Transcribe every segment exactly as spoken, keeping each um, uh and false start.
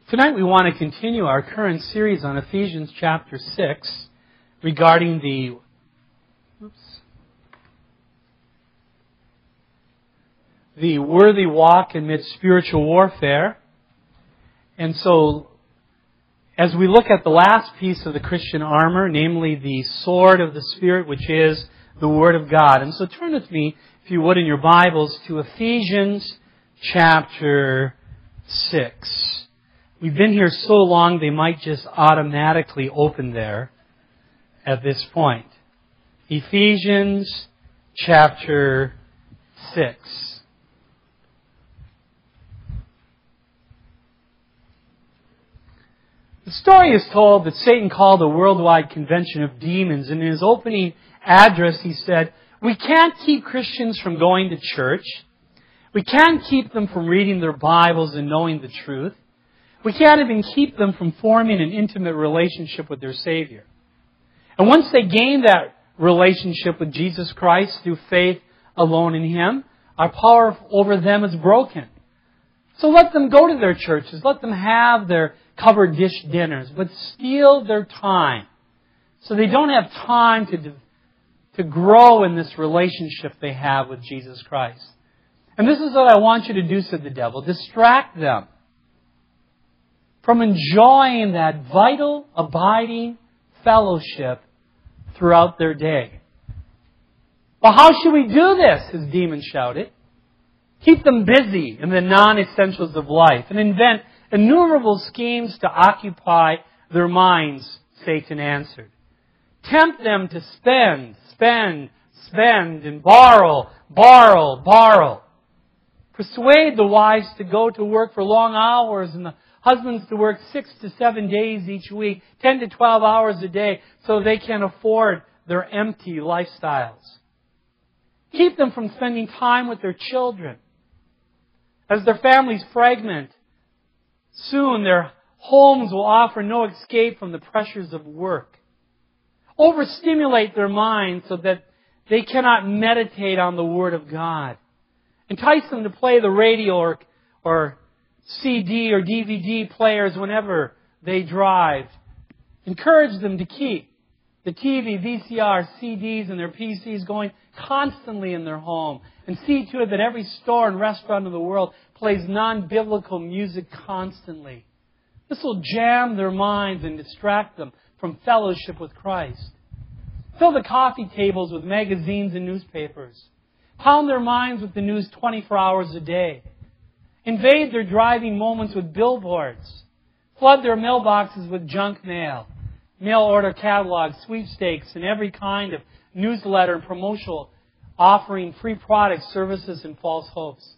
Tonight we want to continue our current series on Ephesians chapter six regarding the oops, the worthy walk amidst spiritual warfare. And so, as we look at the last piece of the Christian armor, namely the sword of the Spirit, which is the Word of God. And so turn with me, if you would, in your Bibles to Ephesians chapter six. We've been here so long, they might just automatically open there at this point. Ephesians chapter six. The story is told that Satan called a worldwide convention of demons, and in his opening address he said, "We can't keep Christians from going to church. We can't keep them from reading their Bibles and knowing the truth. We can't even keep them from forming an intimate relationship with their Savior. And once they gain that relationship with Jesus Christ through faith alone in Him, our power over them is broken. So let them go to their churches. Let them have their covered dish dinners, but steal their time so they don't have time to, to grow in this relationship they have with Jesus Christ. And this is what I want you to do," said the devil. "Distract them from enjoying that vital, abiding fellowship throughout their day." "Well, how should we do this?" his demons shouted. "Keep them busy in the non-essentials of life and invent innumerable schemes to occupy their minds," Satan answered. "Tempt them to spend, spend, spend, and borrow, borrow, borrow. Persuade the wives to go to work for long hours and the husbands to work six to seven days each week, ten to twelve hours a day, so they can afford their empty lifestyles. Keep them from spending time with their children. As their families fragment, soon their homes will offer no escape from the pressures of work. Overstimulate their minds so that they cannot meditate on the Word of God. Entice them to play the radio or, or C D or D V D players whenever they drive. Encourage them to keep the T V, V C R, C Ds, and their P Cs going constantly in their home. And see to it that every store and restaurant in the world plays non-biblical music constantly. This will jam their minds and distract them from fellowship with Christ. Fill the coffee tables with magazines and newspapers. Pound their minds with the news twenty-four hours a day. Invade their driving moments with billboards. Flood their mailboxes with junk mail, mail order catalogs, sweepstakes, and every kind of newsletter and promotional offering free products, services, and false hopes.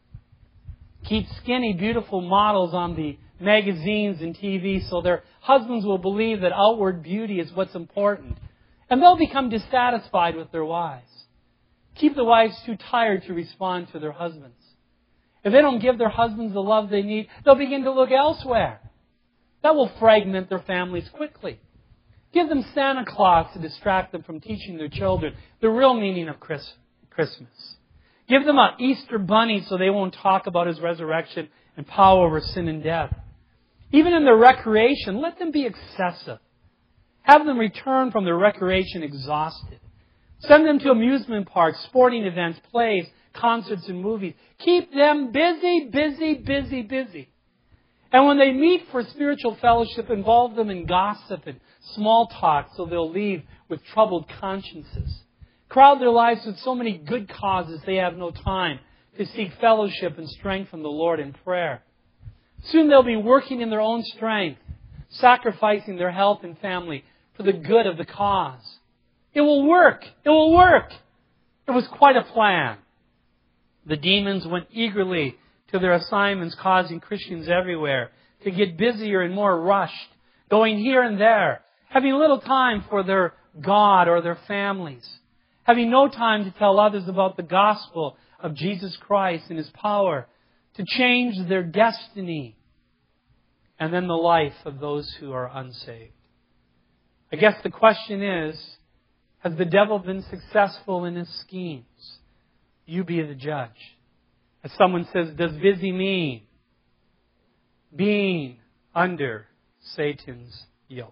Keep skinny, beautiful models on the magazines and T V so their husbands will believe that outward beauty is what's important. And they'll become dissatisfied with their wives. Keep the wives too tired to respond to their husbands. If they don't give their husbands the love they need, they'll begin to look elsewhere. That will fragment their families quickly. Give them Santa Claus to distract them from teaching their children the real meaning of Christmas. Give them an Easter bunny so they won't talk about His resurrection and power over sin and death. Even in their recreation, let them be excessive. Have them return from their recreation exhausted. Send them to amusement parks, sporting events, plays, concerts, and movies. Keep them busy, busy, busy, busy. And when they meet for spiritual fellowship, involve them in gossip and small talk so they'll leave with troubled consciences. Crowd their lives with so many good causes they have no time to seek fellowship and strength from the Lord in prayer. Soon they'll be working in their own strength, sacrificing their health and family for the good of the cause. It will work. It will work. It was quite a plan. The demons went eagerly to their assignments, causing Christians everywhere to get busier and more rushed, going here and there, having little time for their God or their families, having no time to tell others about the gospel of Jesus Christ and His power to change their destiny and then the life of those who are unsaved. I guess the question is, has the devil been successful in his schemes? You be the judge. As someone says, does busy mean being under Satan's yoke.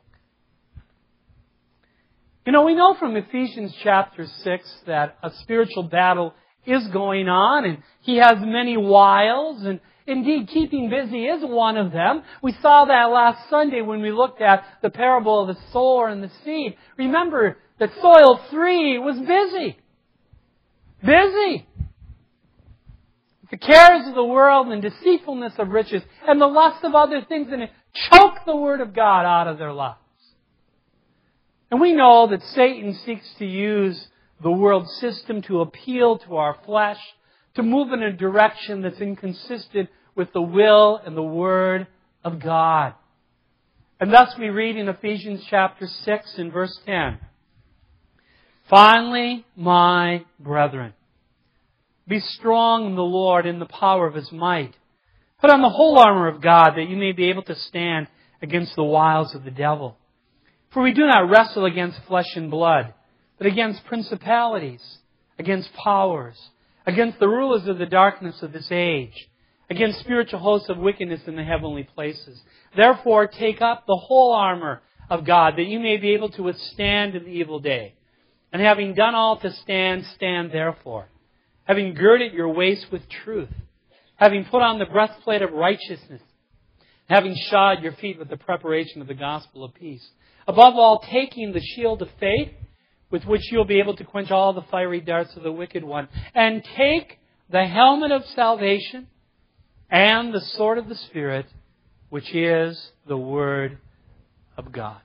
You know, we know from Ephesians chapter six that a spiritual battle is going on, and he has many wiles, and indeed keeping busy is one of them. We saw that last Sunday when we looked at the parable of the sower and the seed. Remember that soil three was busy. Busy. The cares of the world and deceitfulness of riches and the lust of other things, and it choked the Word of God out of their lives. And we know that Satan seeks to use the world system to appeal to our flesh, to move in a direction that's inconsistent with the will and the Word of God. And thus we read in Ephesians chapter six and verse ten, "Finally, my brethren, be strong in the Lord in the power of His might. Put on the whole armor of God that you may be able to stand against the wiles of the devil. For we do not wrestle against flesh and blood, but against principalities, against powers, against the rulers of the darkness of this age, against spiritual hosts of wickedness in the heavenly places. Therefore, take up the whole armor of God, that you may be able to withstand in the evil day. And having done all to stand, stand therefore, having girded your waist with truth, having put on the breastplate of righteousness, having shod your feet with the preparation of the gospel of peace. Above all, taking the shield of faith, with which you'll be able to quench all the fiery darts of the wicked one. And take the helmet of salvation and the sword of the Spirit, which is the Word of God."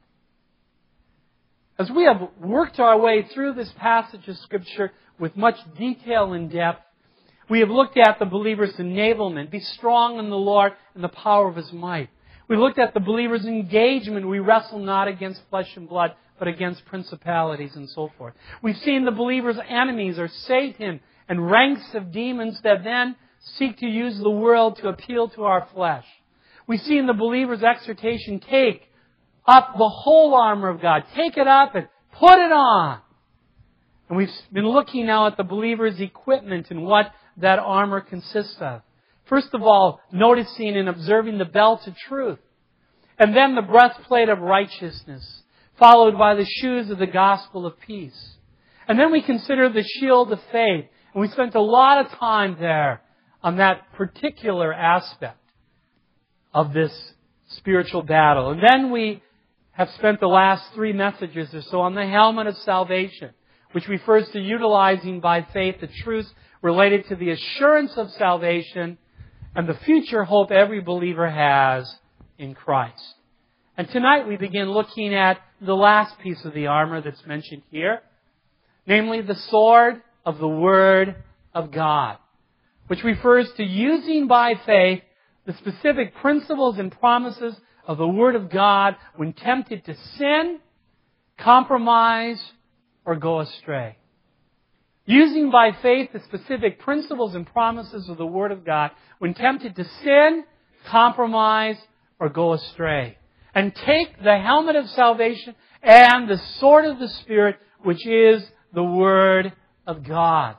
As we have worked our way through this passage of Scripture with much detail and depth, we have looked at the believer's enablement. Be strong in the Lord and the power of His might. We looked at the believer's engagement. We wrestle not against flesh and blood, but against principalities and so forth. We've seen the believer's enemies are Satan and ranks of demons that then seek to use the world to appeal to our flesh. We've seen the believer's exhortation, take up the whole armor of God. Take it up and put it on. And we've been looking now at the believer's equipment and what that armor consists of. First of all, noticing and observing the belt of truth. And then the breastplate of righteousness, followed by the shoes of the gospel of peace. And then we consider the shield of faith. And we spent a lot of time there on that particular aspect of this spiritual battle. And then we have spent the last three messages or so on the helmet of salvation, which refers to utilizing by faith the truths related to the assurance of salvation and the future hope every believer has in Christ. And tonight we begin looking at the last piece of the armor that's mentioned here, namely the sword of the Word of God, which refers to using by faith the specific principles and promises of the Word of God when tempted to sin, compromise, or go astray. Using by faith the specific principles and promises of the Word of God when tempted to sin, compromise, or go astray. And take the helmet of salvation and the sword of the Spirit, which is the Word of God.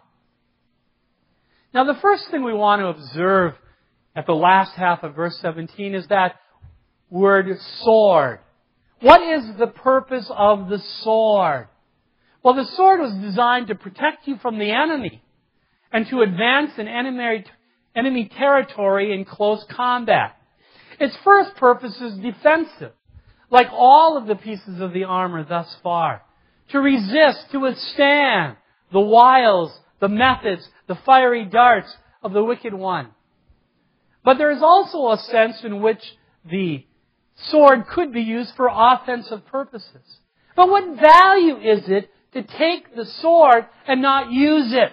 Now, the first thing we want to observe at the last half of verse seventeen is that word sword. What is the purpose of the sword? Well, the sword was designed to protect you from the enemy and to advance in enemy, enemy territory in close combat. Its first purpose is defensive, like all of the pieces of the armor thus far. To resist, to withstand the wiles, the methods, the fiery darts of the wicked one. But there is also a sense in which the sword could be used for offensive purposes. But what value is it to take the sword and not use it?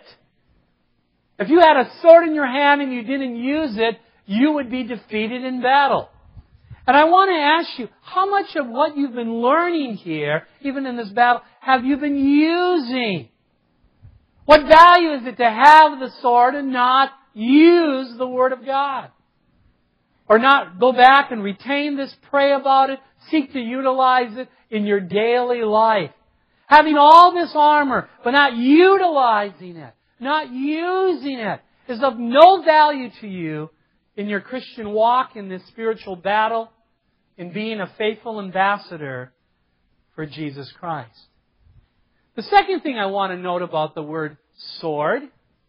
If you had a sword in your hand and you didn't use it, you would be defeated in battle. And I want to ask you, how much of what you've been learning here, even in this battle, have you been using? What value is it to have the sword and not use the Word of God? Or not go back and retain this, pray about it, seek to utilize it in your daily life. Having all this armor, but not utilizing it, not using it, is of no value to you in your Christian walk, in this spiritual battle, in being a faithful ambassador for Jesus Christ. The second thing I want to note about the word sword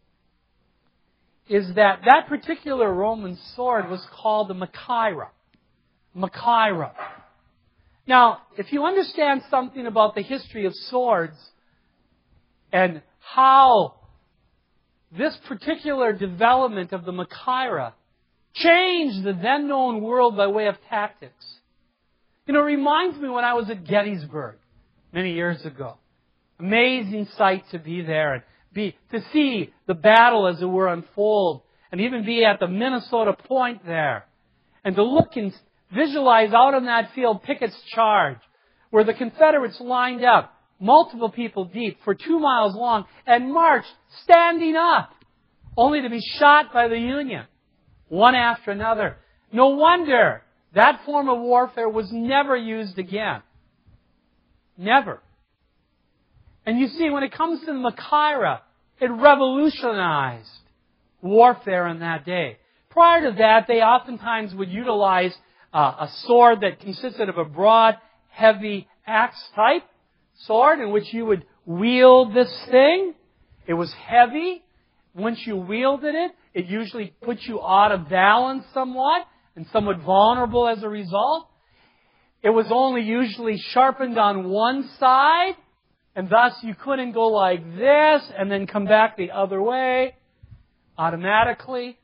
is that that particular Roman sword was called the Machaira. Machaira. Now, if you understand something about the history of swords and how this particular development of the Machaira changed the then known world by way of tactics. You know, it reminds me when I was at Gettysburg many years ago. Amazing sight to be there and be to see the battle, as it were, unfold, and even be at the Minnesota Point there, and to look and visualize out on that field Pickett's charge, where the Confederates lined up, multiple people deep, for two miles long, and marched standing up, only to be shot by the Union, one after another. No wonder that form of warfare was never used again. Never. And you see, when it comes to the Machaira, it revolutionized warfare in that day. Prior to that, they oftentimes would utilize uh, a sword that consisted of a broad, heavy axe type sword in which you would wield this thing. It was heavy. Once you wielded it, it usually put you out of balance somewhat and somewhat vulnerable as a result. It was only usually sharpened on one side, and thus you couldn't go like this and then come back the other way automatically.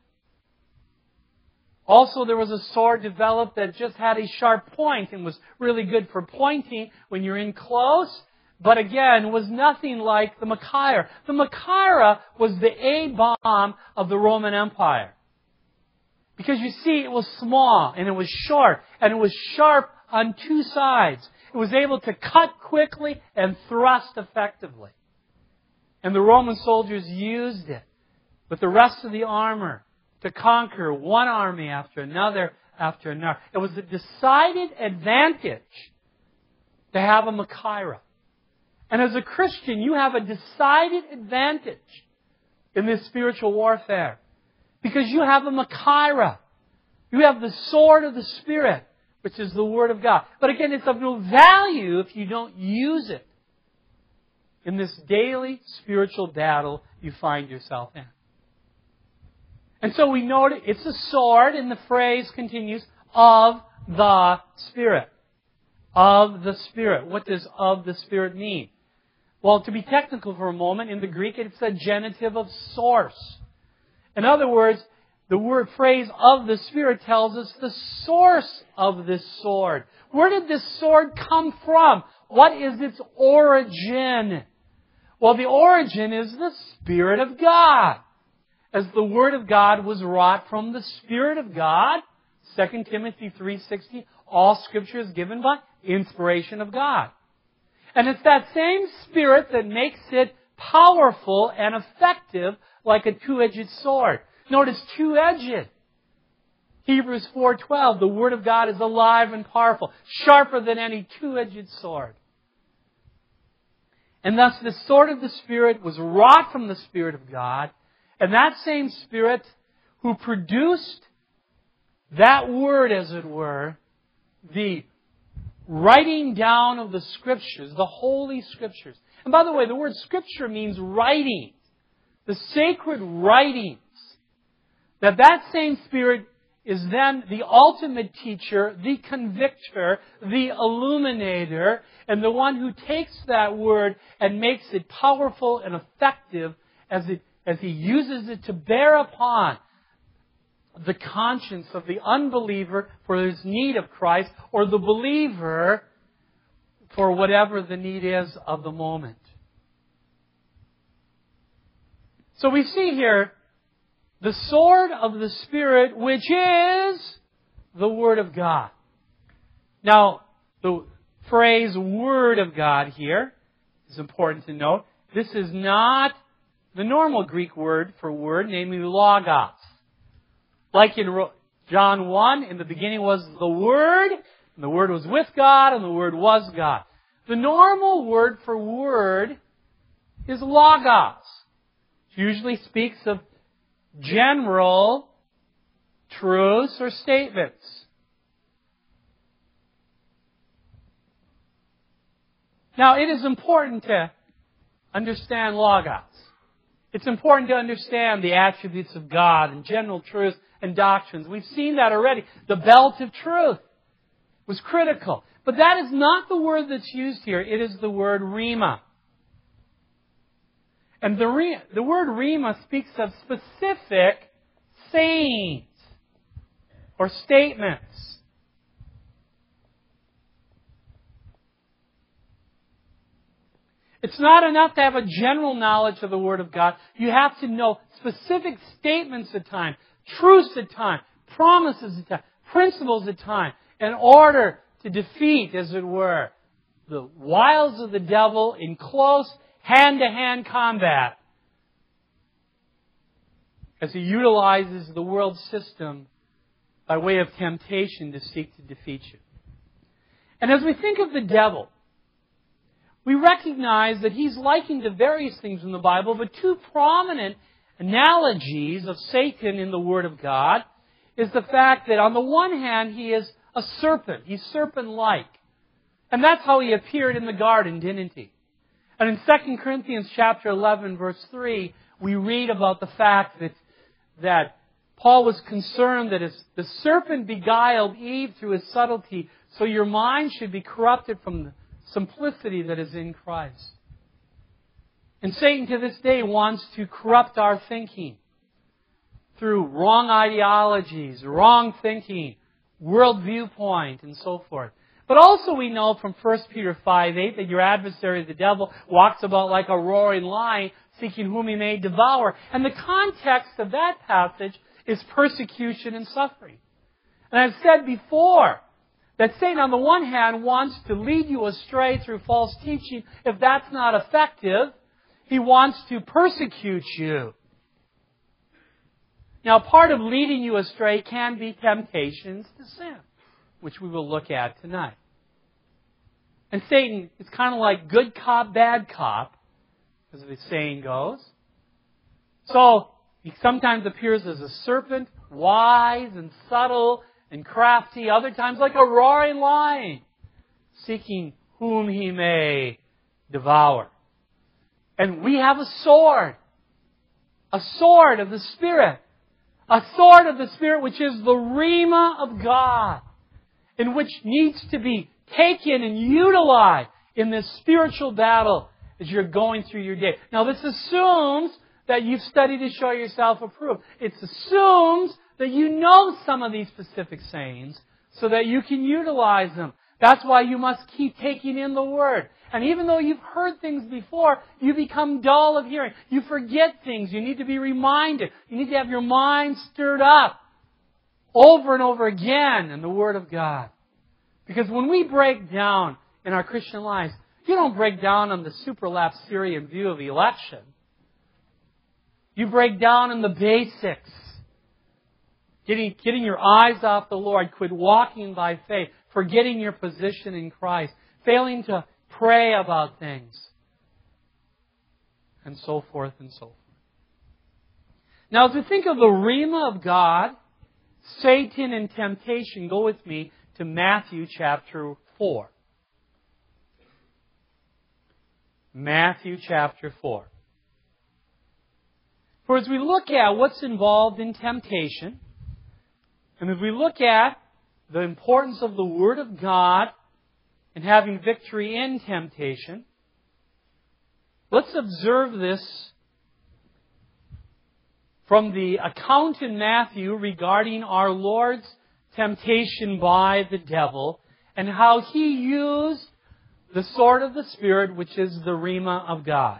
Also, there was a sword developed that just had a sharp point and was really good for pointing when you're in close, but again, was nothing like the Machaira. The Machaira was the A-bomb of the Roman Empire. Because you see, it was small, and it was short, and it was sharp on two sides. It was able to cut quickly and thrust effectively. And the Roman soldiers used it with the rest of the armor to conquer one army after another after another. It was a decided advantage to have a Machaira. And as a Christian, you have a decided advantage in this spiritual warfare. Because you have a Machaira. You have the sword of the Spirit, which is the Word of God. But again, it's of no value if you don't use it in this daily spiritual battle you find yourself in. And so we note it's a sword, and the phrase continues, of the Spirit. Of the Spirit. What does of the Spirit mean? Well, to be technical for a moment, in the Greek it's a genitive of source. In other words, the word phrase of the Spirit tells us the source of this sword. Where did this sword come from? What is its origin? Well, the origin is the Spirit of God. As the Word of God was wrought from the Spirit of God, Second Timothy three sixteen, all Scripture is given by inspiration of God. And it's that same Spirit that makes it powerful and effective like a two-edged sword. Notice two-edged. Hebrews four twelve, the Word of God is alive and powerful, sharper than any two-edged sword. And thus the sword of the Spirit was wrought from the Spirit of God, and that same Spirit who produced that Word, as it were, the writing down of the Scriptures, the Holy Scriptures. And by the way, the word Scripture means writings, the sacred writings. That that same Spirit is then the ultimate teacher, the convictor, the illuminator, and the one who takes that Word and makes it powerful and effective as it as He uses it to bear upon the conscience of the unbeliever for his need of Christ, or the believer for whatever the need is of the moment. So we see here the sword of the Spirit, which is the Word of God. Now, the phrase Word of God here is important to note. This is not the normal Greek word for word, namely logos. Like in John one, in the beginning was the Word, and the Word was with God, and the Word was God. The normal word for word is logos. It usually speaks of general truths or statements. Now, it is important to understand Logos. It's important to understand the attributes of God and general truths and doctrines. We've seen that already. The belt of truth was critical. But that is not the word that's used here. It is the word rhema. And the, re- the word rhema speaks of specific sayings or statements. It's not enough to have a general knowledge of the Word of God. You have to know specific statements at time, truths at time, promises at time, principles at time, in order to defeat, as it were, the wiles of the devil in close hand-to-hand combat as he utilizes the world system by way of temptation to seek to defeat you. And as we think of the devil, we recognize that he's likened to various things in the Bible, but two prominent analogies of Satan in the Word of God is the fact that on the one hand, he is a serpent. He's serpent-like. And that's how he appeared in the garden, didn't he? And in Second Corinthians chapter eleven, verse three, we read about the fact that, that Paul was concerned that as the serpent beguiled Eve through his subtlety, so your mind should be corrupted from the simplicity that is in Christ. And Satan to this day wants to corrupt our thinking through wrong ideologies, wrong thinking, world viewpoint, and so forth. But also we know from First Peter five eight that your adversary, the devil, walks about like a roaring lion, seeking whom he may devour. And the context of that passage is persecution and suffering. And I've said before that Satan, on the one hand, wants to lead you astray through false teaching. If that's not effective, he wants to persecute you. Now, part of leading you astray can be temptations to sin, which we will look at tonight. And Satan is kind of like good cop, bad cop, as the saying goes. So, he sometimes appears as a serpent, wise and subtle and crafty, other times like a roaring lion, seeking whom he may devour. And we have a sword, a sword of the Spirit, a sword of the Spirit which is the rhema of God, in which needs to be taken and utilized in this spiritual battle as you're going through your day. Now this assumes that you've studied to show yourself approved. It assumes that you know some of these specific sayings so that you can utilize them. That's why you must keep taking in the Word. And even though you've heard things before, you become dull of hearing. You forget things. You need to be reminded. You need to have your mind stirred up over and over again in the Word of God. Because when we break down in our Christian lives, you don't break down on the supralapsarian view of election. You break down in the basics. Getting, getting your eyes off the Lord, quit walking by faith, forgetting your position in Christ, failing to pray about things, and so forth and so forth. Now, as we think of the rhema of God, Satan and temptation, go with me to Matthew chapter four. Matthew chapter four. For as we look at what's involved in temptation, and as we look at the importance of the Word of God and having victory in temptation, let's observe this from the account in Matthew regarding our Lord's temptation by the devil and how He used the sword of the Spirit, which is the rhema of God.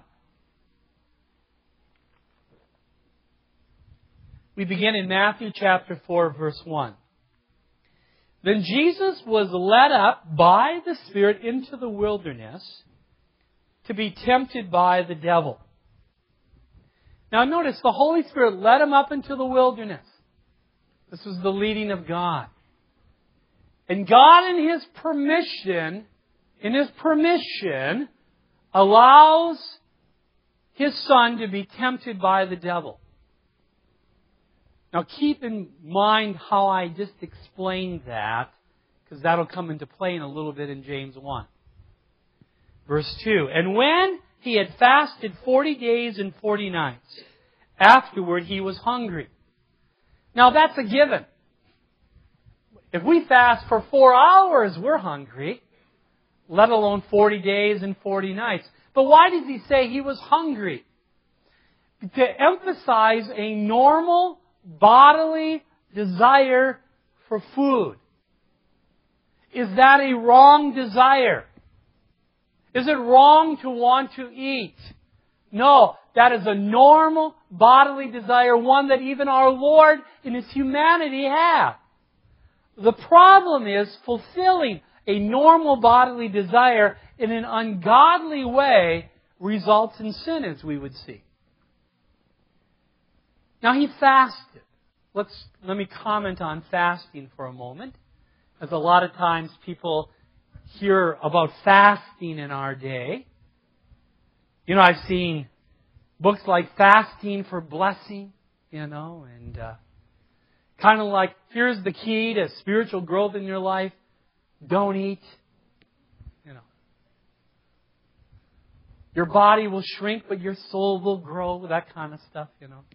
We begin in Matthew chapter four, verse one. Then Jesus was led up by the Spirit into the wilderness to be tempted by the devil. Now notice, the Holy Spirit led Him up into the wilderness. This was the leading of God. And God, in His permission, in His permission, allows His Son to be tempted by the devil. Now keep in mind how I just explained that, because that'll come into play in a little bit in James one. Verse two, and when he had fasted forty days and forty nights, afterward he was hungry. Now that's a given. If we fast for four hours, we're hungry, let alone forty days and forty nights. But why does he say he was hungry? To emphasize a normal bodily desire for food. Is that a wrong desire? Is it wrong to want to eat? No, that is a normal bodily desire, one that even our Lord in His humanity had. The problem is fulfilling a normal bodily desire in an ungodly way results in sin, as we would see. Now he fasted. Let's, let me comment on fasting for a moment. As a lot of times people hear about fasting in our day. You know, I've seen books like Fasting for Blessing, you know, and uh, kind of like, here's the key to spiritual growth in your life. Don't eat. You know. Your body will shrink, but your soul will grow. That kind of stuff, you know.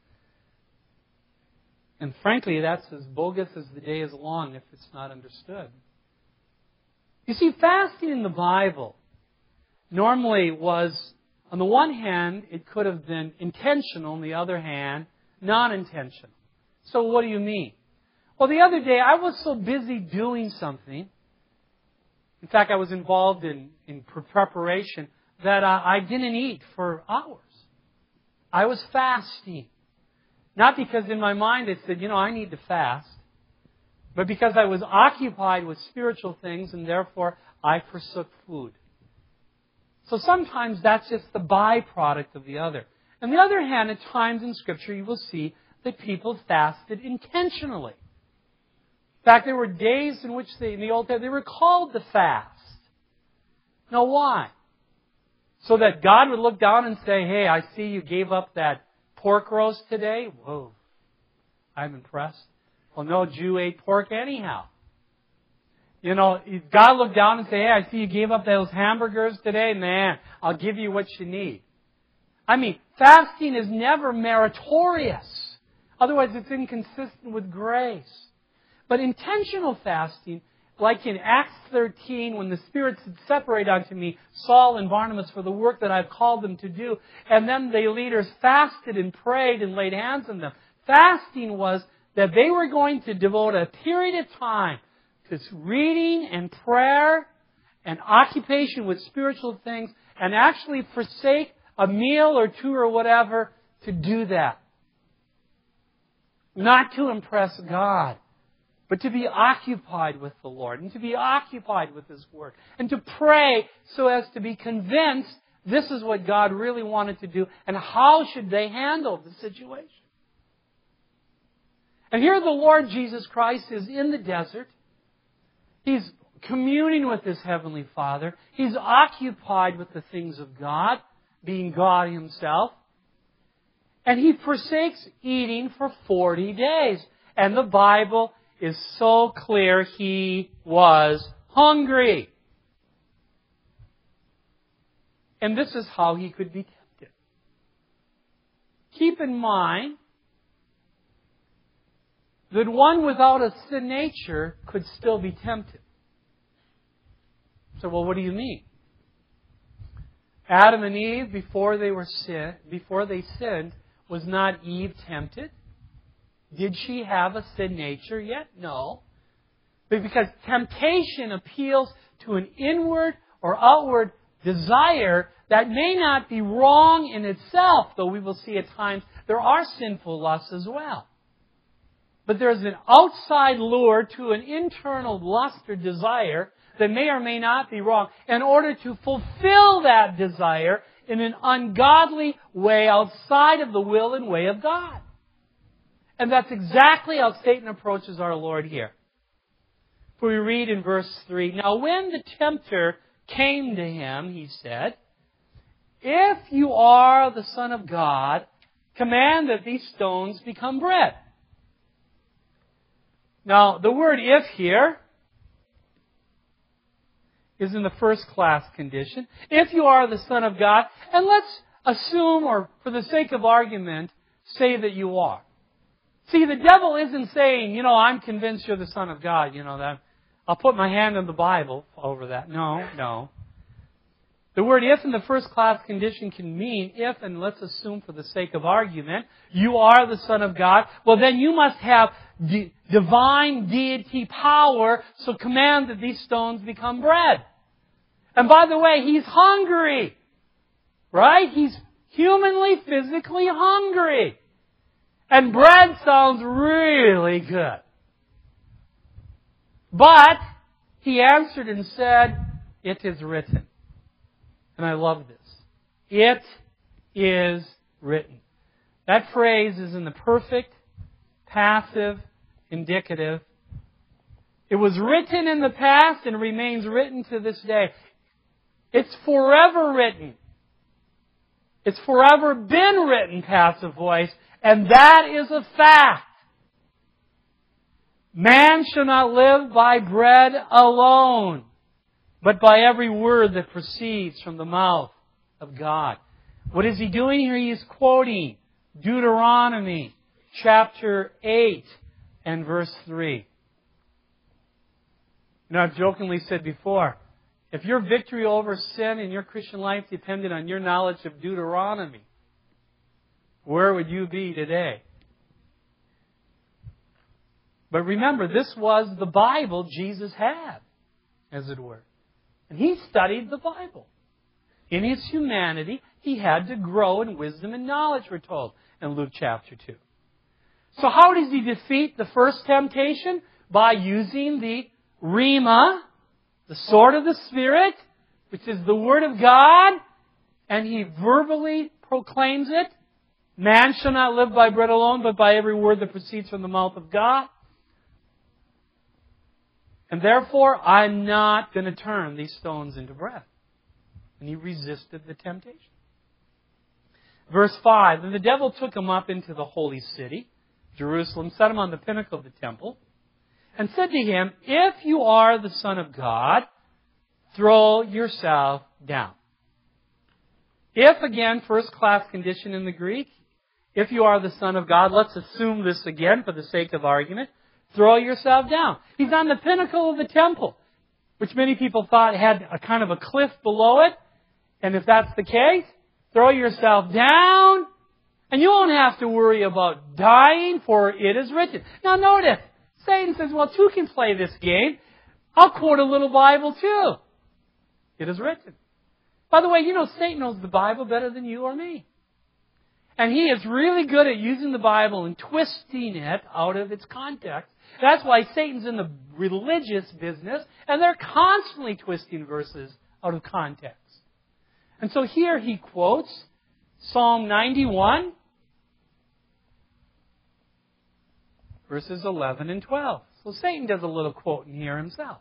And frankly, that's as bogus as the day is long if it's not understood. You see, fasting in the Bible normally was, on the one hand, it could have been intentional. On the other hand, non-intentional. So what do you mean? Well, the other day, I was so busy doing something. In fact, I was involved in, in preparation that uh, I didn't eat for hours. I was fasting. Not because in my mind I said, you know, I need to fast. But because I was occupied with spiritual things and therefore I forsook food. So sometimes that's just the byproduct of the other. On the other hand, at times in Scripture you will see that people fasted intentionally. In fact, there were days in which they, in the Old Testament, they were called to fast. Now why? So that God would look down and say, hey, I see you gave up that pork roast today? Whoa, I'm impressed. Well, no Jew ate pork anyhow. You know, God looked down and say, hey, I see you gave up those hamburgers today. Man, I'll give you what you need. I mean, fasting is never meritorious. Otherwise, it's inconsistent with grace. But intentional fasting, like in Acts thirteen, when the Spirit said, separate unto me Saul and Barnabas for the work that I've called them to do, and then the leaders fasted and prayed and laid hands on them. Fasting was that they were going to devote a period of time to reading and prayer and occupation with spiritual things and actually forsake a meal or two or whatever to do that. Not to impress God, but to be occupied with the Lord and to be occupied with His Word and to pray so as to be convinced this is what God really wanted to do and how should they handle the situation. And here the Lord Jesus Christ is in the desert. He's communing with His Heavenly Father. He's occupied with the things of God, being God Himself. And He forsakes eating for forty days. And the Bible is so clear He was hungry. And this is how He could be tempted. Keep in mind that one without a sin nature could still be tempted. So, well, what do you mean? Adam and Eve, before they were sin, before they sinned, was not Eve tempted? Did she have a sin nature yet? No. But because temptation appeals to an inward or outward desire that may not be wrong in itself, though we will see at times there are sinful lusts as well. But there's an outside lure to an internal lust or desire that may or may not be wrong in order to fulfill that desire in an ungodly way outside of the will and way of God. And that's exactly how Satan approaches our Lord here. For we read in verse three, now when the tempter came to him, he said, if you are the Son of God, command that these stones become bread. Now, the word if here is in the first class condition. If you are the Son of God, and let's assume, or for the sake of argument, say that you are. See, the devil isn't saying, you know, I'm convinced you're the Son of God, you know, that I'll put my hand on the Bible over that. No, no. The word if in the first class condition can mean if, and let's assume for the sake of argument, you are the Son of God, well then you must have d- divine deity power, so command that these stones become bread. And by the way, He's hungry. Right? He's humanly, physically hungry. And bread sounds really good. But He answered and said, it is written. And I love this. It is written. That phrase is in the perfect, passive, indicative. It was written in the past and remains written to this day. It's forever written. It's forever been written, passive voice, and that is a fact. Man shall not live by bread alone, but by every word that proceeds from the mouth of God. What is He doing here? He is quoting Deuteronomy chapter eight and verse three. You know, I've jokingly said before, if your victory over sin in your Christian life depended on your knowledge of Deuteronomy, where would you be today? But remember, this was the Bible Jesus had, as it were. And He studied the Bible. In His humanity, He had to grow in wisdom and knowledge, we're told in Luke chapter two. So how does He defeat the first temptation? By using the Rhema, the sword of the Spirit, which is the Word of God, and He verbally proclaims it. Man shall not live by bread alone, but by every word that proceeds from the mouth of God. And therefore, I'm not going to turn these stones into bread. And He resisted the temptation. Verse five, and the devil took Him up into the holy city, Jerusalem, set Him on the pinnacle of the temple, and said to Him, if you are the Son of God, throw yourself down. If, again, first class condition in the Greek, if you are the Son of God, let's assume this again for the sake of argument, throw yourself down. He's on the pinnacle of the temple, which many people thought had a kind of a cliff below it. And if that's the case, throw yourself down, and you won't have to worry about dying, for it is written. Now notice, Satan says, well, two can play this game. I'll quote a little Bible too. It is written. By the way, you know, Satan knows the Bible better than you or me. And he is really good at using the Bible and twisting it out of its context. That's why Satan's in the religious business, and they're constantly twisting verses out of context. And so here he quotes Psalm ninety-one, verses eleven and twelve. So Satan does a little quoting here himself.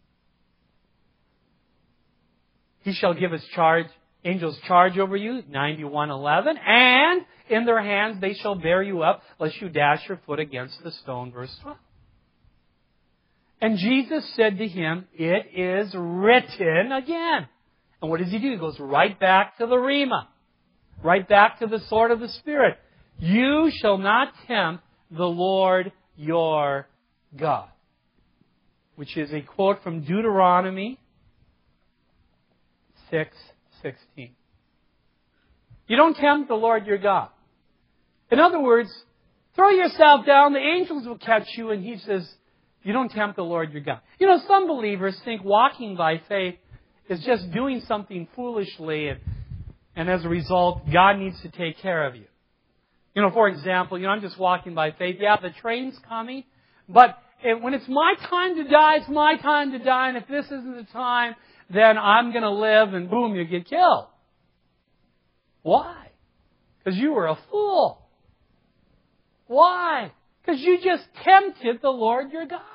He shall give his charge, angels charge over you, ninety-one eleven, and in their hands they shall bear you up, lest you dash your foot against the stone, verse twelve. And Jesus said to him, it is written again. And what does he do? He goes right back to the Rhema, right back to the sword of the Spirit. You shall not tempt the Lord your God. Which is a quote from Deuteronomy six sixteen. You don't tempt the Lord your God. In other words, throw yourself down, the angels will catch you, and he says, you don't tempt the Lord your God. You know, some believers think walking by faith is just doing something foolishly, and, and as a result, God needs to take care of you. You know, for example, you know, I'm just walking by faith. Yeah, the train's coming, but it, when it's my time to die, it's my time to die, and if this isn't the time, then I'm going to live, and boom, you get killed. Why? Because you were a fool. Why? Because you just tempted the Lord your God.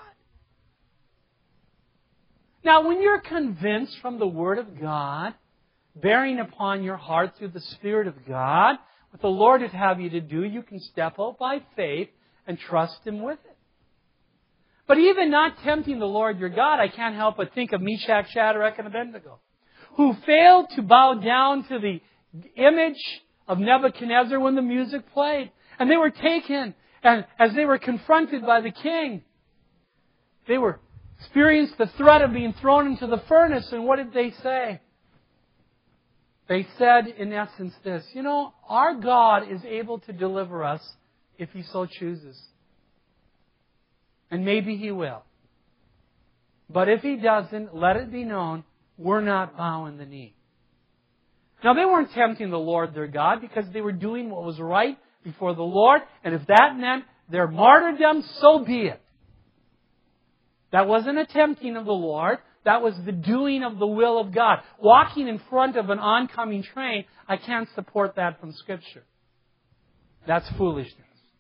Now, when you're convinced from the Word of God, bearing upon your heart through the Spirit of God, what the Lord would have you to do, you can step out by faith and trust Him with it. But even not tempting the Lord your God, I can't help but think of Meshach, Shadrach, and Abednego, who failed to bow down to the image of Nebuchadnezzar when the music played. And they were taken, and as they were confronted by the king, they were experienced the threat of being thrown into the furnace. And what did they say? They said, in essence, this: you know, our God is able to deliver us if He so chooses. And maybe He will. But if He doesn't, let it be known, we're not bowing the knee. Now, they weren't tempting the Lord their God because they were doing what was right before the Lord. And if that meant their martyrdom, so be it. That wasn't a tempting of the Lord. That was the doing of the will of God. Walking in front of an oncoming train, I can't support that from Scripture. That's foolishness.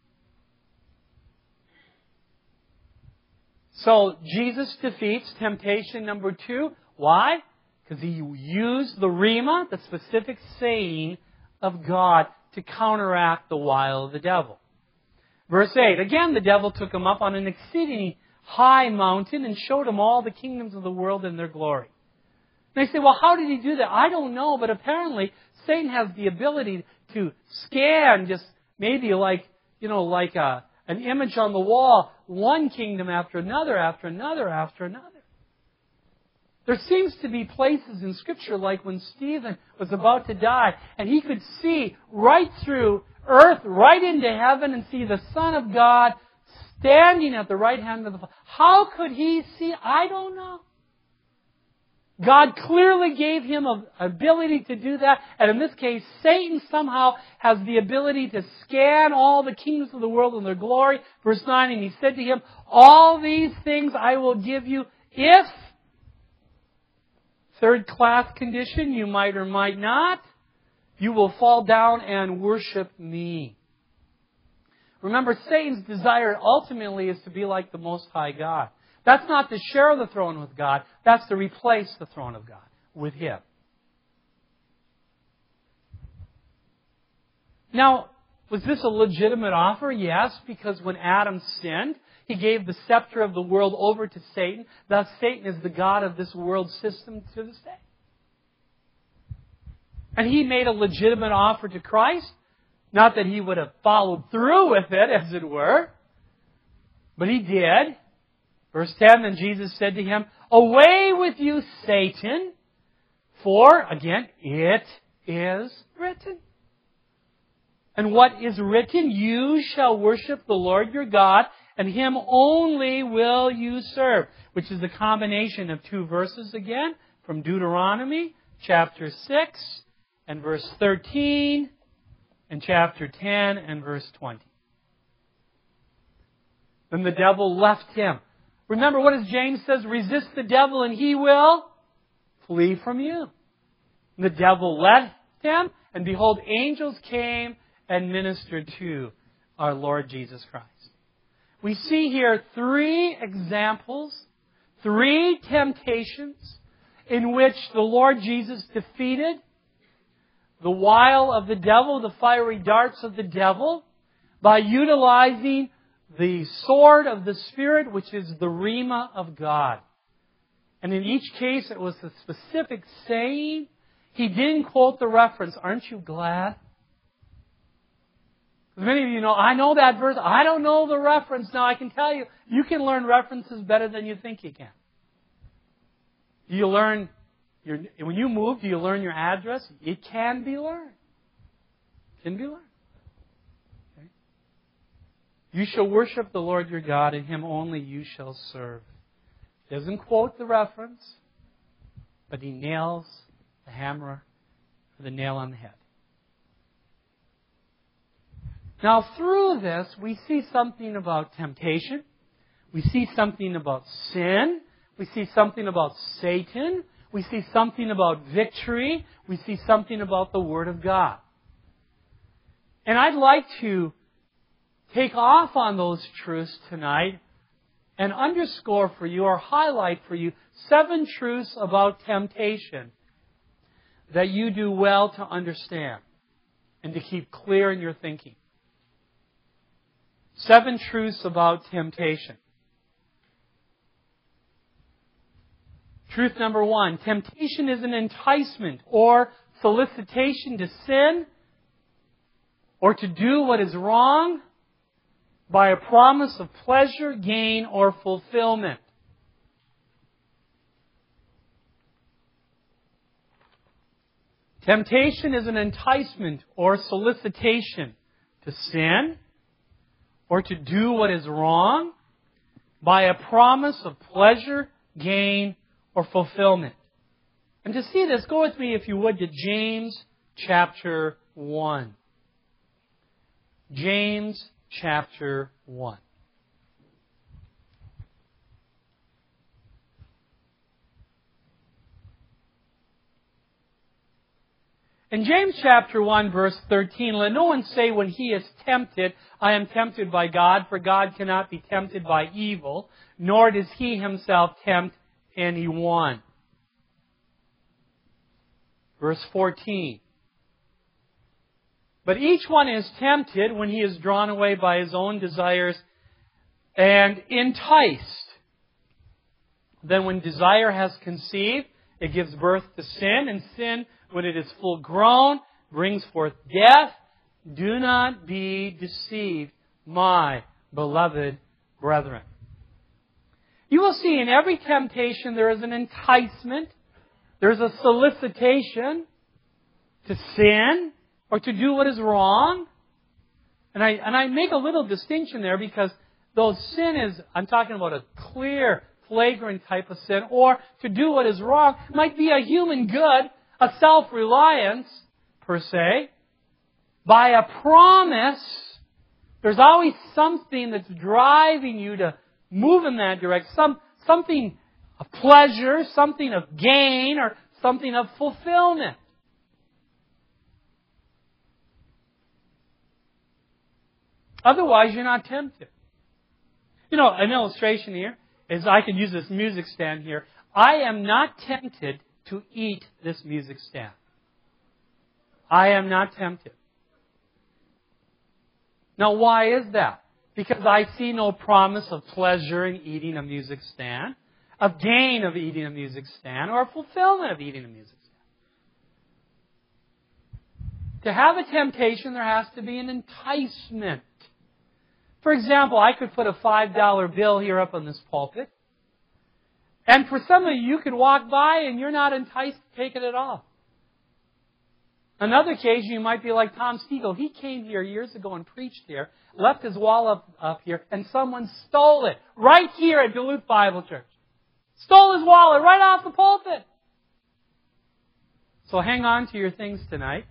So, Jesus defeats temptation number two. Why? Because He used the rhema, the specific saying of God, to counteract the wile of the devil. Verse eight. Again, the devil took Him up on an exceedingly high mountain and showed Him all the kingdoms of the world and their glory. And they say, well, how did He do that? I don't know, but apparently Satan has the ability to scan just maybe like, you know, like a, an image on the wall, one kingdom after another, after another, after another. There seems to be places in Scripture like when Stephen was about to die and he could see right through earth, right into heaven, and see the Son of God standing at the right hand of the Father. How could he see? I don't know. God clearly gave him an ability to do that. And in this case, Satan somehow has the ability to scan all the kingdoms of the world and their glory. Verse nine, and he said to him, all these things I will give you if, third class condition, you might or might not, you will fall down and worship me. Remember, Satan's desire ultimately is to be like the Most High God. That's not to share the throne with God. That's to replace the throne of God with Him. Now, was this a legitimate offer? Yes, because when Adam sinned, he gave the scepter of the world over to Satan. Thus, Satan is the god of this world system to this day. And he made a legitimate offer to Christ. Not that he would have followed through with it, as it were. But he did. Verse ten, then Jesus said to him, away with you, Satan, for, again, it is written. And what is written? You shall worship the Lord your God, and Him only will you serve. Which is a combination of two verses again, from Deuteronomy, chapter six, and verse thirteen, and chapter ten, and verse twenty. Then the devil left him. Remember, what does James says? Resist the devil and he will flee from you. And the devil left him, and behold, angels came and ministered to our Lord Jesus Christ. We see here three examples, three temptations in which the Lord Jesus defeated the wile of the devil, the fiery darts of the devil, by utilizing the sword of the Spirit, which is the Rhema of God. And in each case, it was a specific saying. He didn't quote the reference. Aren't you glad? Many of you know, I know that verse. I don't know the reference. Now, I can tell you, you can learn references better than you think you can. Do you learn, your, when you move, do you learn your address? It can be learned. It can be learned. Okay? You shall worship the Lord your God, and Him only you shall serve. He doesn't quote the reference, but he nails the hammer or the nail on the head. Now, through this, we see something about temptation. We see something about sin. We see something about Satan. We see something about victory. We see something about the Word of God. And I'd like to take off on those truths tonight and underscore for you or highlight for you seven truths about temptation that you do well to understand and to keep clear in your thinking. Seven truths about temptation. Truth number one, temptation is an enticement or solicitation to sin or to do what is wrong by a promise of pleasure, gain, or fulfillment. Temptation is an enticement or solicitation to sin or to do what is wrong by a promise of pleasure, gain, or fulfillment. And to see this, go with me, if you would, to James chapter one. James chapter one. In James chapter one, verse thirteen, let no one say when he is tempted, I am tempted by God, for God cannot be tempted by evil, nor does He Himself tempt anyone. Verse fourteen. But each one is tempted when he is drawn away by his own desires and enticed. Then when desire has conceived, it gives birth to sin, and sin, when it is full grown, brings forth death. Do not be deceived, my beloved brethren. You will see in every temptation there is an enticement, there is a solicitation to sin or to do what is wrong. And I and I make a little distinction there because though sin is, I'm talking about a clear, flagrant type of sin, or to do what is wrong, might be a human good, a self-reliance, per se. By a promise, there's always something that's driving you to move in that direction. Some, something of pleasure, something of gain, or something of fulfillment. Otherwise, you're not tempted. You know, an illustration here is I could use this music stand here. I am not tempted to eat this music stand. I am not tempted. Now, why is that? Because I see no promise of pleasure in eating a music stand, of gain of eating a music stand, or fulfillment of eating a music stand. To have a temptation, there has to be an enticement. For example, I could put a five dollar bill here up on this pulpit, and for some of you, you could walk by and you're not enticed to take it at all. Another occasion, you might be like Tom Stiegel. He came here years ago and preached here, left his wallet up, up here, and someone stole it right here at Duluth Bible Church. Stole his wallet right off the pulpit. So hang on to your things tonight.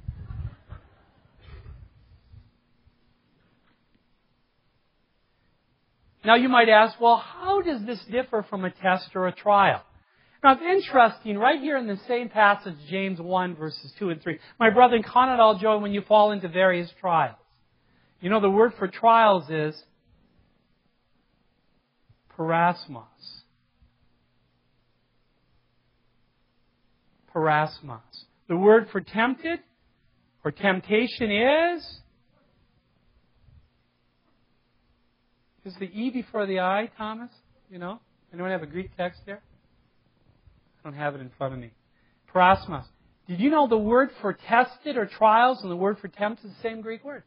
Now you might ask, well, how does this differ from a test or a trial? Now it's interesting, right here in the same passage, James one, verses two and three. My brethren, count it all joy when you fall into various trials. You know, the word for trials is parasmos. Parasmos. The word for tempted or temptation is... Is the E before the I, Thomas? You know? Anyone have a Greek text there? I don't have it in front of me. Parasmos. Did you know the word for tested or trials and the word for tempt is the same Greek word?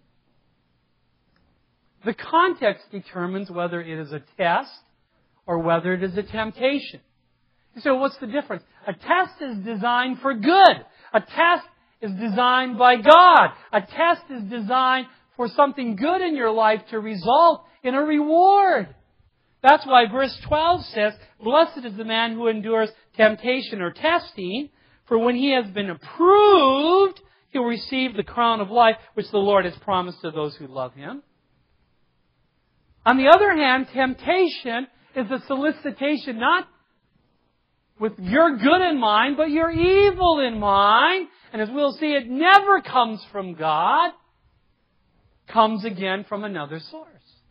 The context determines whether it is a test or whether it is a temptation. So what's the difference? A test is designed for good. A test is designed by God. A test is designed for something good in your life to result in a reward. That's why verse twelve says, blessed is the man who endures temptation or testing, for when he has been approved, he will receive the crown of life which the Lord has promised to those who love Him. On the other hand, temptation is a solicitation not with your good in mind, but your evil in mind. And as we'll see, it never comes from God. Comes again from another source.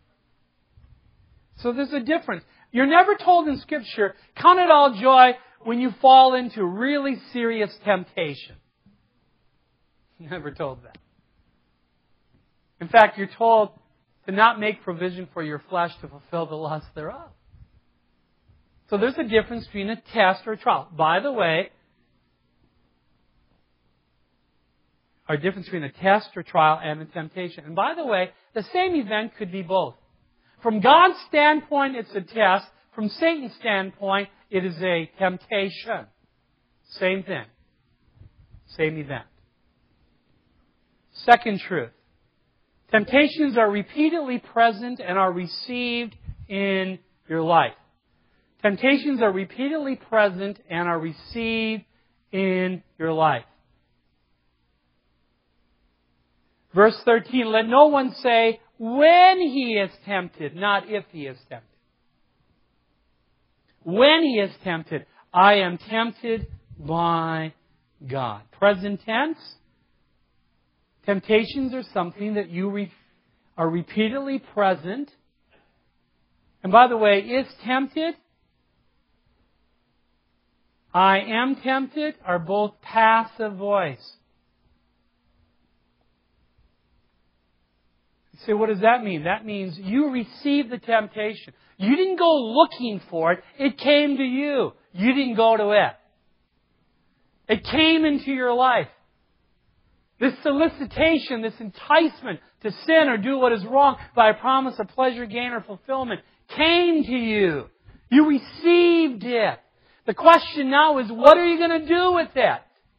So there's a difference. You're never told in Scripture, count it all joy when you fall into really serious temptation. Never told that. In fact, you're told to not make provision for your flesh to fulfill the lust thereof. So there's a difference between a test or a trial. By the way, a difference between a test or trial and a temptation. And by the way, the same event could be both. From God's standpoint, it's a test. From Satan's standpoint, it is a temptation. Same thing. Same event. Second truth. Temptations are repeatedly present and are received in your life. Temptations are repeatedly present and are received in your life. Verse thirteen, let no one say when he is tempted, not if he is tempted. When he is tempted, I am tempted by God. Present tense. Temptations are something that you re- are repeatedly present. And by the way, is tempted, I am tempted are both passive voice. You say, what does that mean? That means you received the temptation. You didn't go looking for it. It came to you. You didn't go to it. It came into your life. This solicitation, this enticement to sin or do what is wrong by a promise of pleasure, gain, or fulfillment came to you. You received it. The question now is, what are you going to do with it?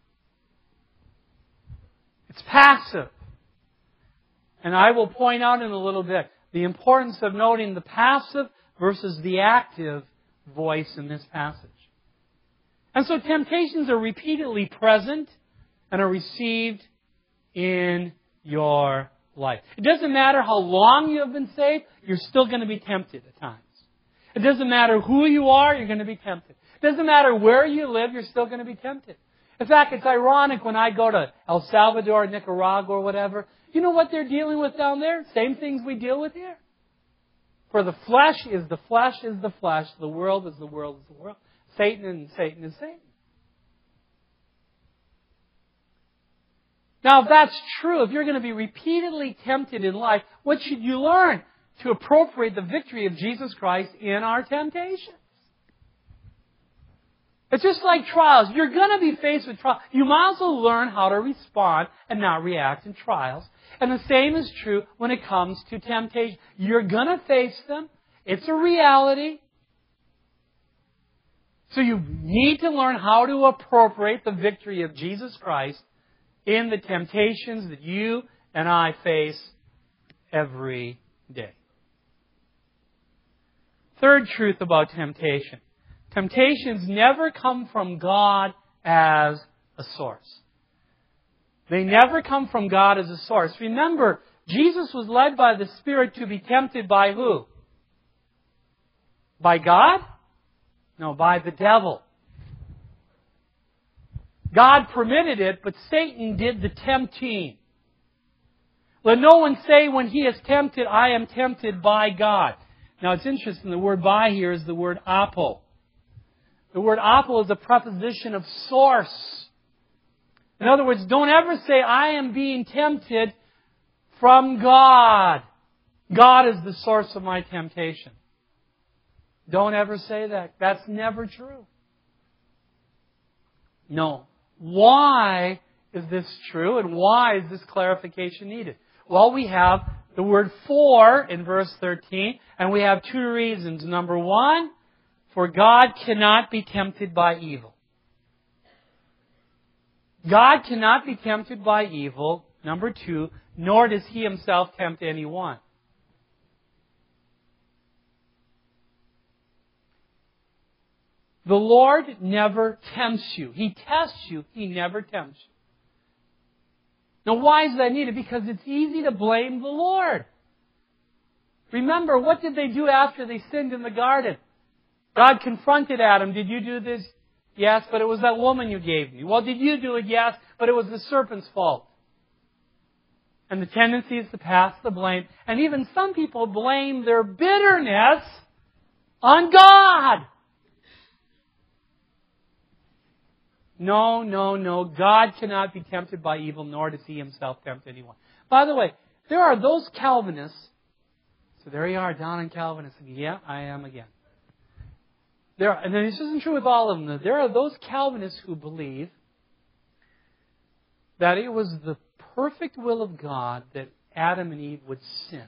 It's passive. And I will point out in a little bit the importance of noting the passive versus the active voice in this passage. And so temptations are repeatedly present and are received in your life. It doesn't matter how long you have been saved, you're still going to be tempted at times. It doesn't matter who you are, you're going to be tempted. It doesn't matter where you live, you're still going to be tempted. In fact, it's ironic when I go to El Salvador, Nicaragua, or whatever. You know what they're dealing with down there? Same things we deal with here. For the flesh is the flesh is the flesh. The world is the world is the world. Satan and Satan is Satan. Now, if that's true, if you're going to be repeatedly tempted in life, what should you learn? To appropriate the victory of Jesus Christ in our temptations. It's just like trials. You're going to be faced with trials. You might as well learn how to respond and not react in trials. And the same is true when it comes to temptation. You're going to face them. It's a reality. So you need to learn how to appropriate the victory of Jesus Christ in the temptations that you and I face every day. Third truth about temptation. Temptations never come from God as a source. They never come from God as a source. Remember, Jesus was led by the Spirit to be tempted by who? By God? No, by the devil. God permitted it, but Satan did the tempting. Let no one say when he is tempted, I am tempted by God. Now it's interesting, the word by here is the word apo. The word apo is a preposition of source. In other words, don't ever say, I am being tempted from God. God is the source of my temptation. Don't ever say that. That's never true. No. Why is this true and why is this clarification needed? Well, we have the word for in verse thirteen, and we have two reasons. Number one, for God cannot be tempted by evil. God cannot be tempted by evil. Number two, nor does He Himself tempt anyone. The Lord never tempts you. He tests you. He never tempts you. Now, why is that needed? Because it's easy to blame the Lord. Remember, what did they do after they sinned in the garden? God confronted Adam. Did you do this? Yes, but it was that woman you gave me. Well, did you do it? Yes, but it was the serpent's fault. And the tendency is to pass the blame. And even some people blame their bitterness on God. No, no, no. God cannot be tempted by evil, nor does He Himself tempt anyone. By the way, there are those Calvinists. So there you are, down in Calvinism. Yeah, I am again. There, and this isn't true with all of them. There are those Calvinists who believe that it was the perfect will of God that Adam and Eve would sin.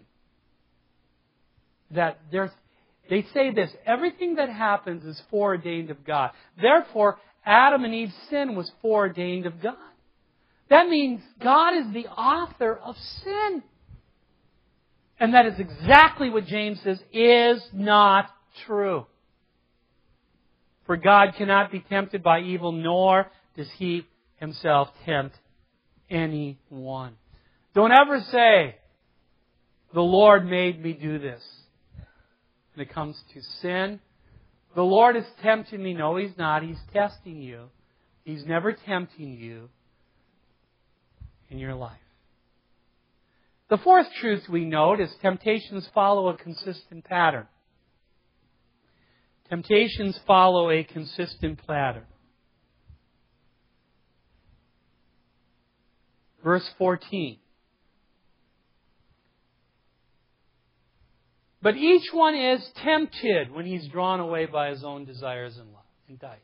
That there's, they say this, everything that happens is foreordained of God. Therefore, Adam and Eve's sin was foreordained of God. That means God is the author of sin. And that is exactly what James says is not true. For God cannot be tempted by evil, nor does He Himself tempt anyone. Don't ever say, the Lord made me do this. When it comes to sin, the Lord is tempting me. No, He's not. He's testing you. He's never tempting you in your life. The fourth truth we note is temptations follow a consistent pattern. Temptations follow a consistent pattern. Verse fourteen. But each one is tempted when he's drawn away by his own desires and love, enticed.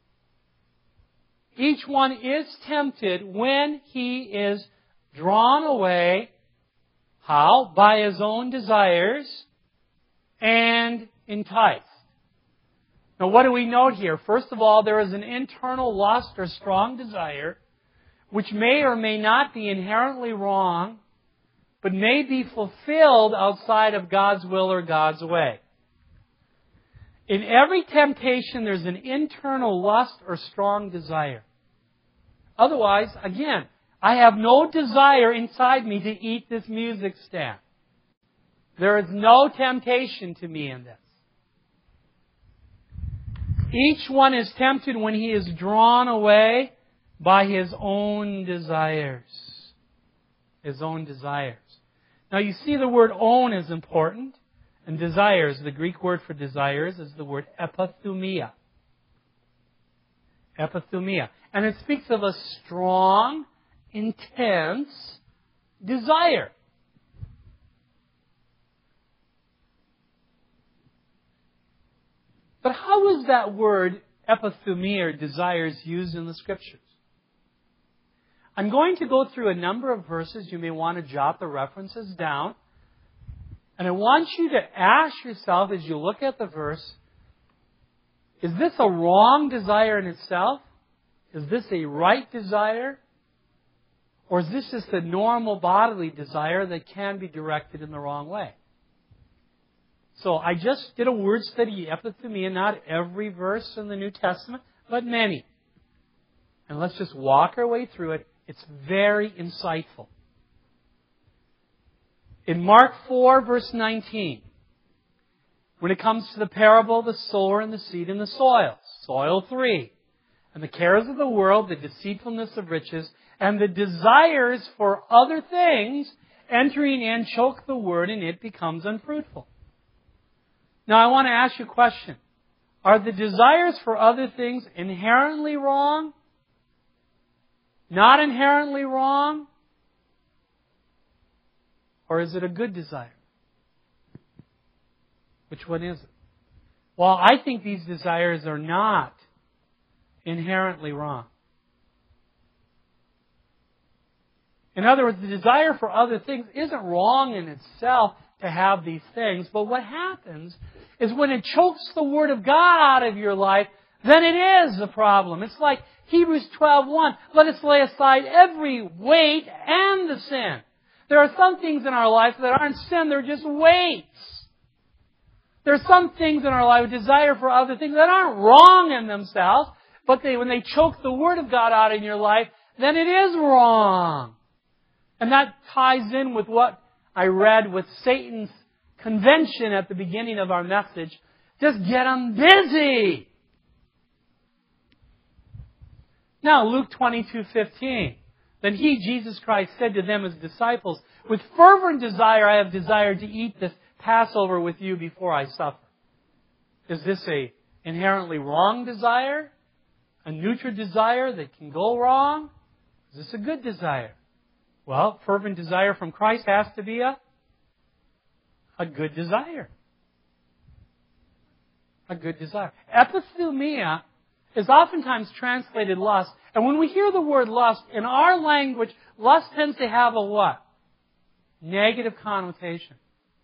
Each one is tempted when he is drawn away. How? By his own desires and enticed. Now what do we note here? First of all, there is an internal lust or strong desire which may or may not be inherently wrong, but may be fulfilled outside of God's will or God's way. In every temptation, there's an internal lust or strong desire. Otherwise, again, I have no desire inside me to eat this music stand. There is no temptation to me in this. Each one is tempted when he is drawn away by his own desires. His own desires. Now you see the word own is important. And desires, the Greek word for desires is the word epithumia. Epithumia. And it speaks of a strong, intense desire. But how is that word epithumia or desires used in the Scriptures? I'm going to go through a number of verses. You may want to jot the references down. And I want you to ask yourself as you look at the verse, is this a wrong desire in itself? Is this a right desire? Or is this just a normal bodily desire that can be directed in the wrong way? So I just did a word study, epithumia, not every verse in the New Testament, but many. And let's just walk our way through it. It's very insightful. In Mark four, verse nineteen, when it comes to the parable of the sower and the seed in the soil, soil three, and the cares of the world, the deceitfulness of riches, and the desires for other things entering in choke the word and it becomes unfruitful. Now I want to ask you a question. Are the desires for other things inherently wrong? Not inherently wrong? Or is it a good desire? Which one is it? Well, I think these desires are not inherently wrong. In other words, the desire for other things isn't wrong in itself to have these things, but what happens is when it chokes the Word of God out of your life, then it is a problem. It's like Hebrews twelve one. Let us lay aside every weight and the sin. There are some things in our life that aren't sin, they're just weights. There are some things in our life, desire for other things that aren't wrong in themselves, but they, when they choke the Word of God out in your life, then it is wrong. And that ties in with what I read with Satan's convention at the beginning of our message. Just get them busy. Now, Luke twenty-two fifteen. Then He, Jesus Christ, said to them, His disciples, with fervent desire I have desired to eat this Passover with you before I suffer. Is this a inherently wrong desire? A neutral desire that can go wrong? Is this a good desire? Well, fervent desire from Christ has to be a, a good desire. a good desire. Epithumia is oftentimes translated lust. And when we hear the word lust, in our language, lust tends to have a what? Negative connotation.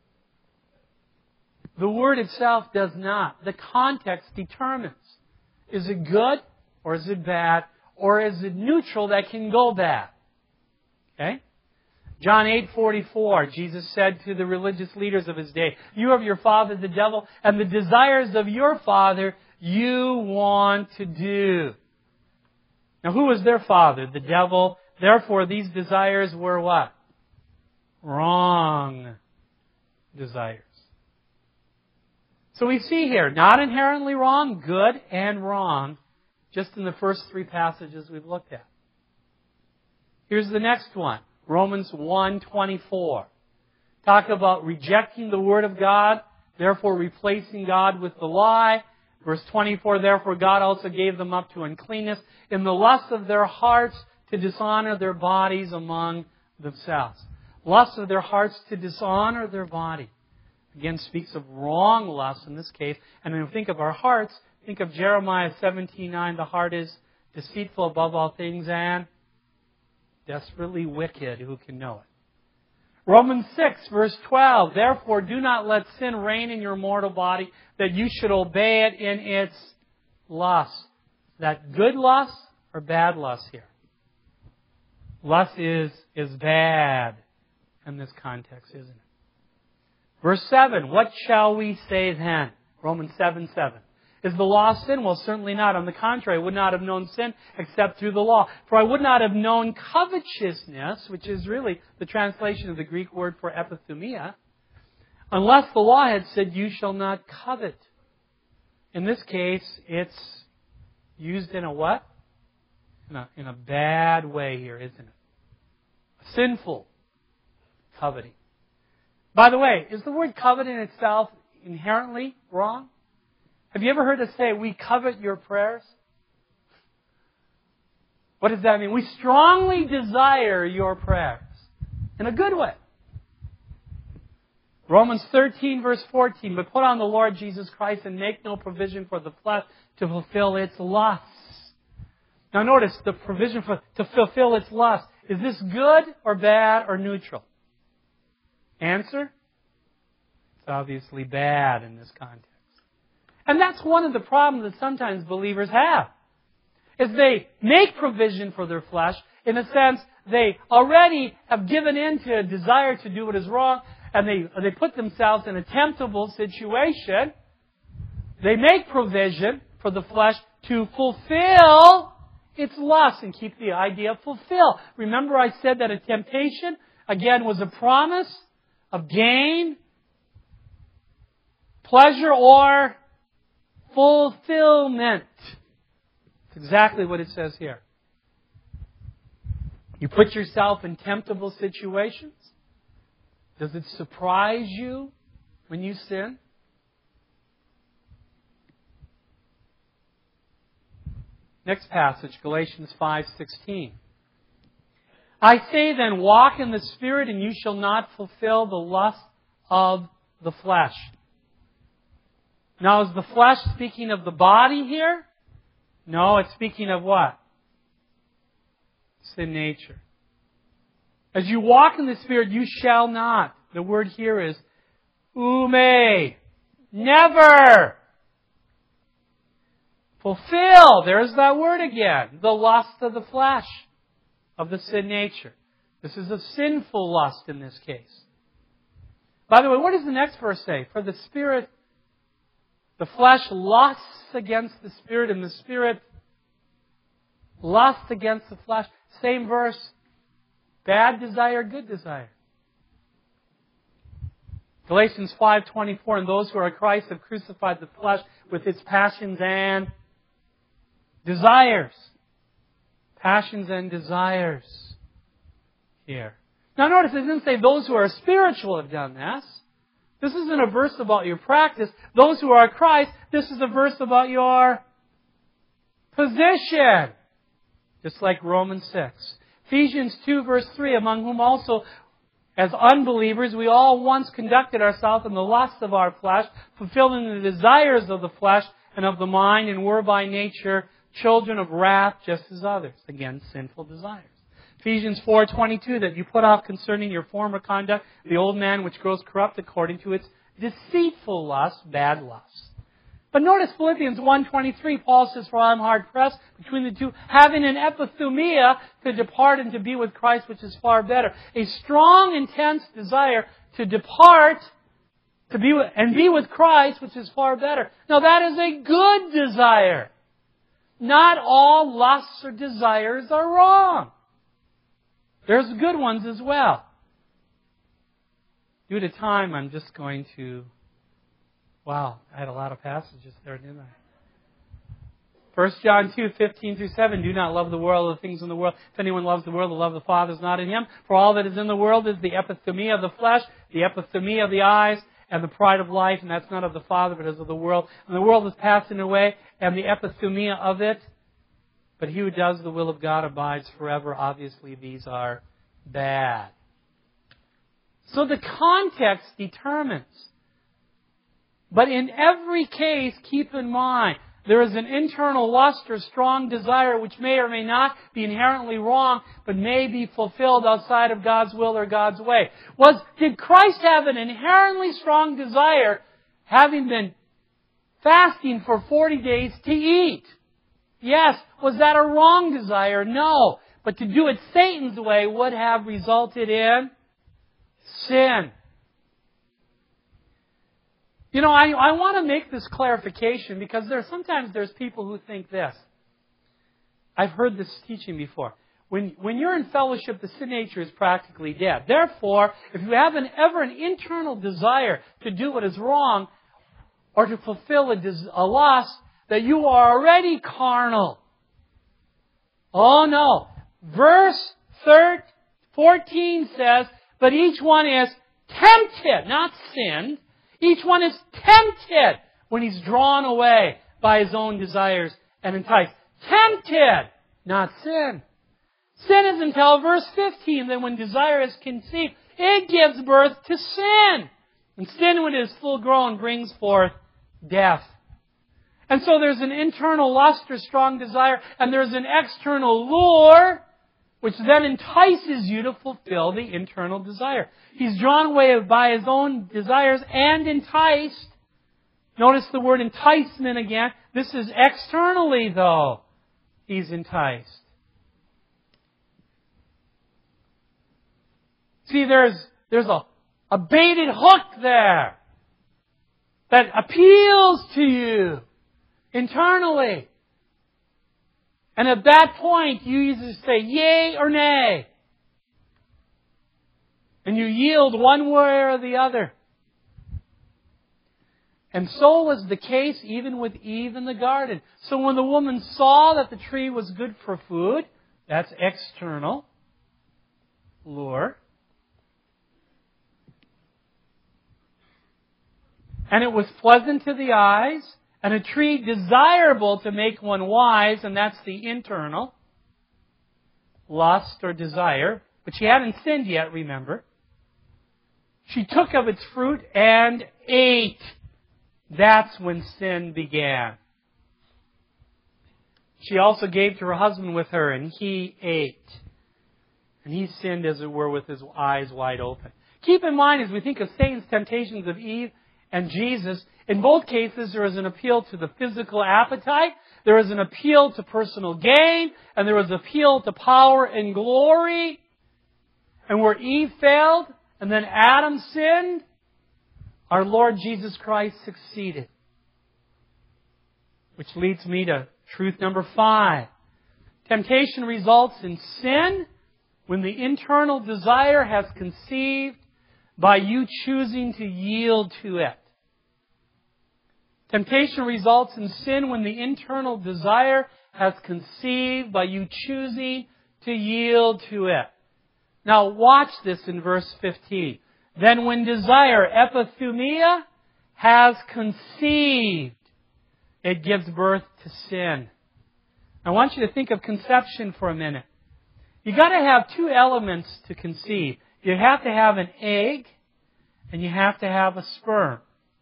The word itself does not. The context determines. Is it good or is it bad? Or is it neutral that can go bad? Okay? John eight forty-four, Jesus said to the religious leaders of His day, you have your father the devil, and the desires of your father you want to do. Now who was their father? The devil. Therefore these desires were what? Wrong desires. So we see here, not inherently wrong, good and wrong, just in the first three passages we've looked at. Here's the next one. Romans one twenty-four. Talk about rejecting the Word of God, therefore replacing God with the lie. Verse twenty-four, therefore God also gave them up to uncleanness in the lust of their hearts to dishonor their bodies among themselves. Lust of their hearts to dishonor their body. Again, speaks of wrong lust in this case. And when we think of our hearts, think of Jeremiah seventeen nine, the heart is deceitful above all things and desperately wicked, who can know it? Romans six, verse twelve, therefore do not let sin reign in your mortal body, that you should obey it in its lust. Is that good lust or bad lust here? Lust is, is bad in this context, isn't it? Verse seven, what shall we say then? Romans seven seven. Is the law sin? Well, certainly not. On the contrary, I would not have known sin except through the law. For I would not have known covetousness, which is really the translation of the Greek word for epithumia, unless the law had said, you shall not covet. In this case, it's used in a what? In a, in a bad way here, isn't it? Sinful coveting. By the way, is the word covet in itself inherently wrong? Have you ever heard us say, we covet your prayers? What does that mean? We strongly desire your prayers. In a good way. Romans thirteen verse fourteen, but put on the Lord Jesus Christ and make no provision for the flesh to fulfill its lusts. Now notice the provision for to fulfill its lust. Is this good or bad or neutral? Answer? It's obviously bad in this context. And that's one of the problems that sometimes believers have. Is they make provision for their flesh. In a sense, they already have given in to a desire to do what is wrong. And they, they put themselves in a temptable situation. They make provision for the flesh to fulfill its lust. And keep the idea of fulfill. Remember I said that a temptation, again, was a promise of gain, pleasure, or fulfillment. It's exactly what it says here. You put yourself in temptable situations. Does it surprise you when you sin? Next passage, Galatians five sixteen. I say then, walk in the Spirit, and you shall not fulfill the lust of the flesh. Now, is the flesh speaking of the body here? No, it's speaking of what? Sin nature. As you walk in the Spirit, you shall not. The word here is ume. Never fulfill. There's that word again. The lust of the flesh, of the sin nature. This is a sinful lust in this case. By the way, what does the next verse say? For the Spirit, the flesh lusts against the Spirit, and the Spirit lusts against the flesh. Same verse. Bad desire, good desire. Galatians five twenty-four, and those who are Christ have crucified the flesh with its passions and desires. Passions and desires here. Now notice it didn't say those who are spiritual have done this. This isn't a verse about your practice. Those who are Christ, this is a verse about your position. Just like Romans six. Ephesians two verse three, among whom also, As unbelievers, we all once conducted ourselves in the lusts of our flesh, fulfilling the desires of the flesh and of the mind, and were by nature children of wrath, just as others. Again, sinful desires. Ephesians four twenty-two, that you put off concerning your former conduct the old man which grows corrupt according to its deceitful lusts, bad lusts. But notice Philippians one twenty-three, Paul says, for I am hard pressed between the two, having an epithumia to depart and to be with Christ, which is far better. A strong, intense desire to depart to be with, and be with Christ, which is far better. Now that is a good desire. Not all lusts or desires are wrong. There's good ones as well. Due to time, I'm just going to... Wow, I had a lot of passages there, didn't I? First John two, fifteen through seven. Do not love the world or the things in the world. If anyone loves the world, the love of the Father is not in him. For all that is in the world is the epithumia of the flesh, the epithumia of the eyes, and the pride of life. And that's not of the Father, but is of the world. And the world is passing away, and the epithumia of it. But he who does the will of God abides forever. Obviously, these are bad. So the context determines. But in every case, keep in mind, there is an internal lust or strong desire which may or may not be inherently wrong, but may be fulfilled outside of God's will or God's way. Was, did Christ have an inherently strong desire, having been fasting for forty days, to eat? Yes. Was that a wrong desire? No. But to do it Satan's way would have resulted in sin. You know, I, I want to make this clarification because there sometimes there's people who think this. I've heard this teaching before. When, when you're in fellowship, the sin nature is practically dead. Therefore, if you have an, ever an internal desire to do what is wrong or to fulfill a, des, a lust, that you are already carnal. Oh no. Verse fourteen says, but each one is tempted, not sinned. Each one is tempted when he's drawn away by his own desires and enticed. Tempted, not sin. Sin is until verse fifteen, that when desire is conceived, it gives birth to sin. And sin, when it is full grown, brings forth death. And so there's an internal lust or strong desire, and there's an external lure, which then entices you to fulfill the internal desire. He's drawn away by his own desires and enticed. Notice the word enticement again. This is externally, though. He's enticed. See, there's, there's a, a baited hook there that appeals to you internally. And at that point, you either say yay or nay. And you yield one way or the other. And so was the case even with Eve in the garden. So when the woman saw that the tree was good for food, that's external lure. And it was pleasant to the eyes, and a tree desirable to make one wise, and that's the internal lust or desire. But she hadn't sinned yet, remember. She took of its fruit and ate. That's when sin began. She also gave to her husband with her, and he ate. And he sinned, as it were, with his eyes wide open. Keep in mind, as we think of Satan's temptations of Eve and Jesus, in both cases there is an appeal to the physical appetite, there is an appeal to personal gain, and there is an appeal to power and glory. And where Eve failed, and then Adam sinned, our Lord Jesus Christ succeeded. Which leads me to truth number five. Temptation results in sin when the internal desire has conceived by you choosing to yield to it. Temptation results in sin when the internal desire has conceived by you choosing to yield to it. Now watch this in verse fifteen. Then when desire, epithumia, has conceived, it gives birth to sin. I want you to think of conception for a minute. You've got to have two elements to conceive. You have to have an egg and you have to have a sperm.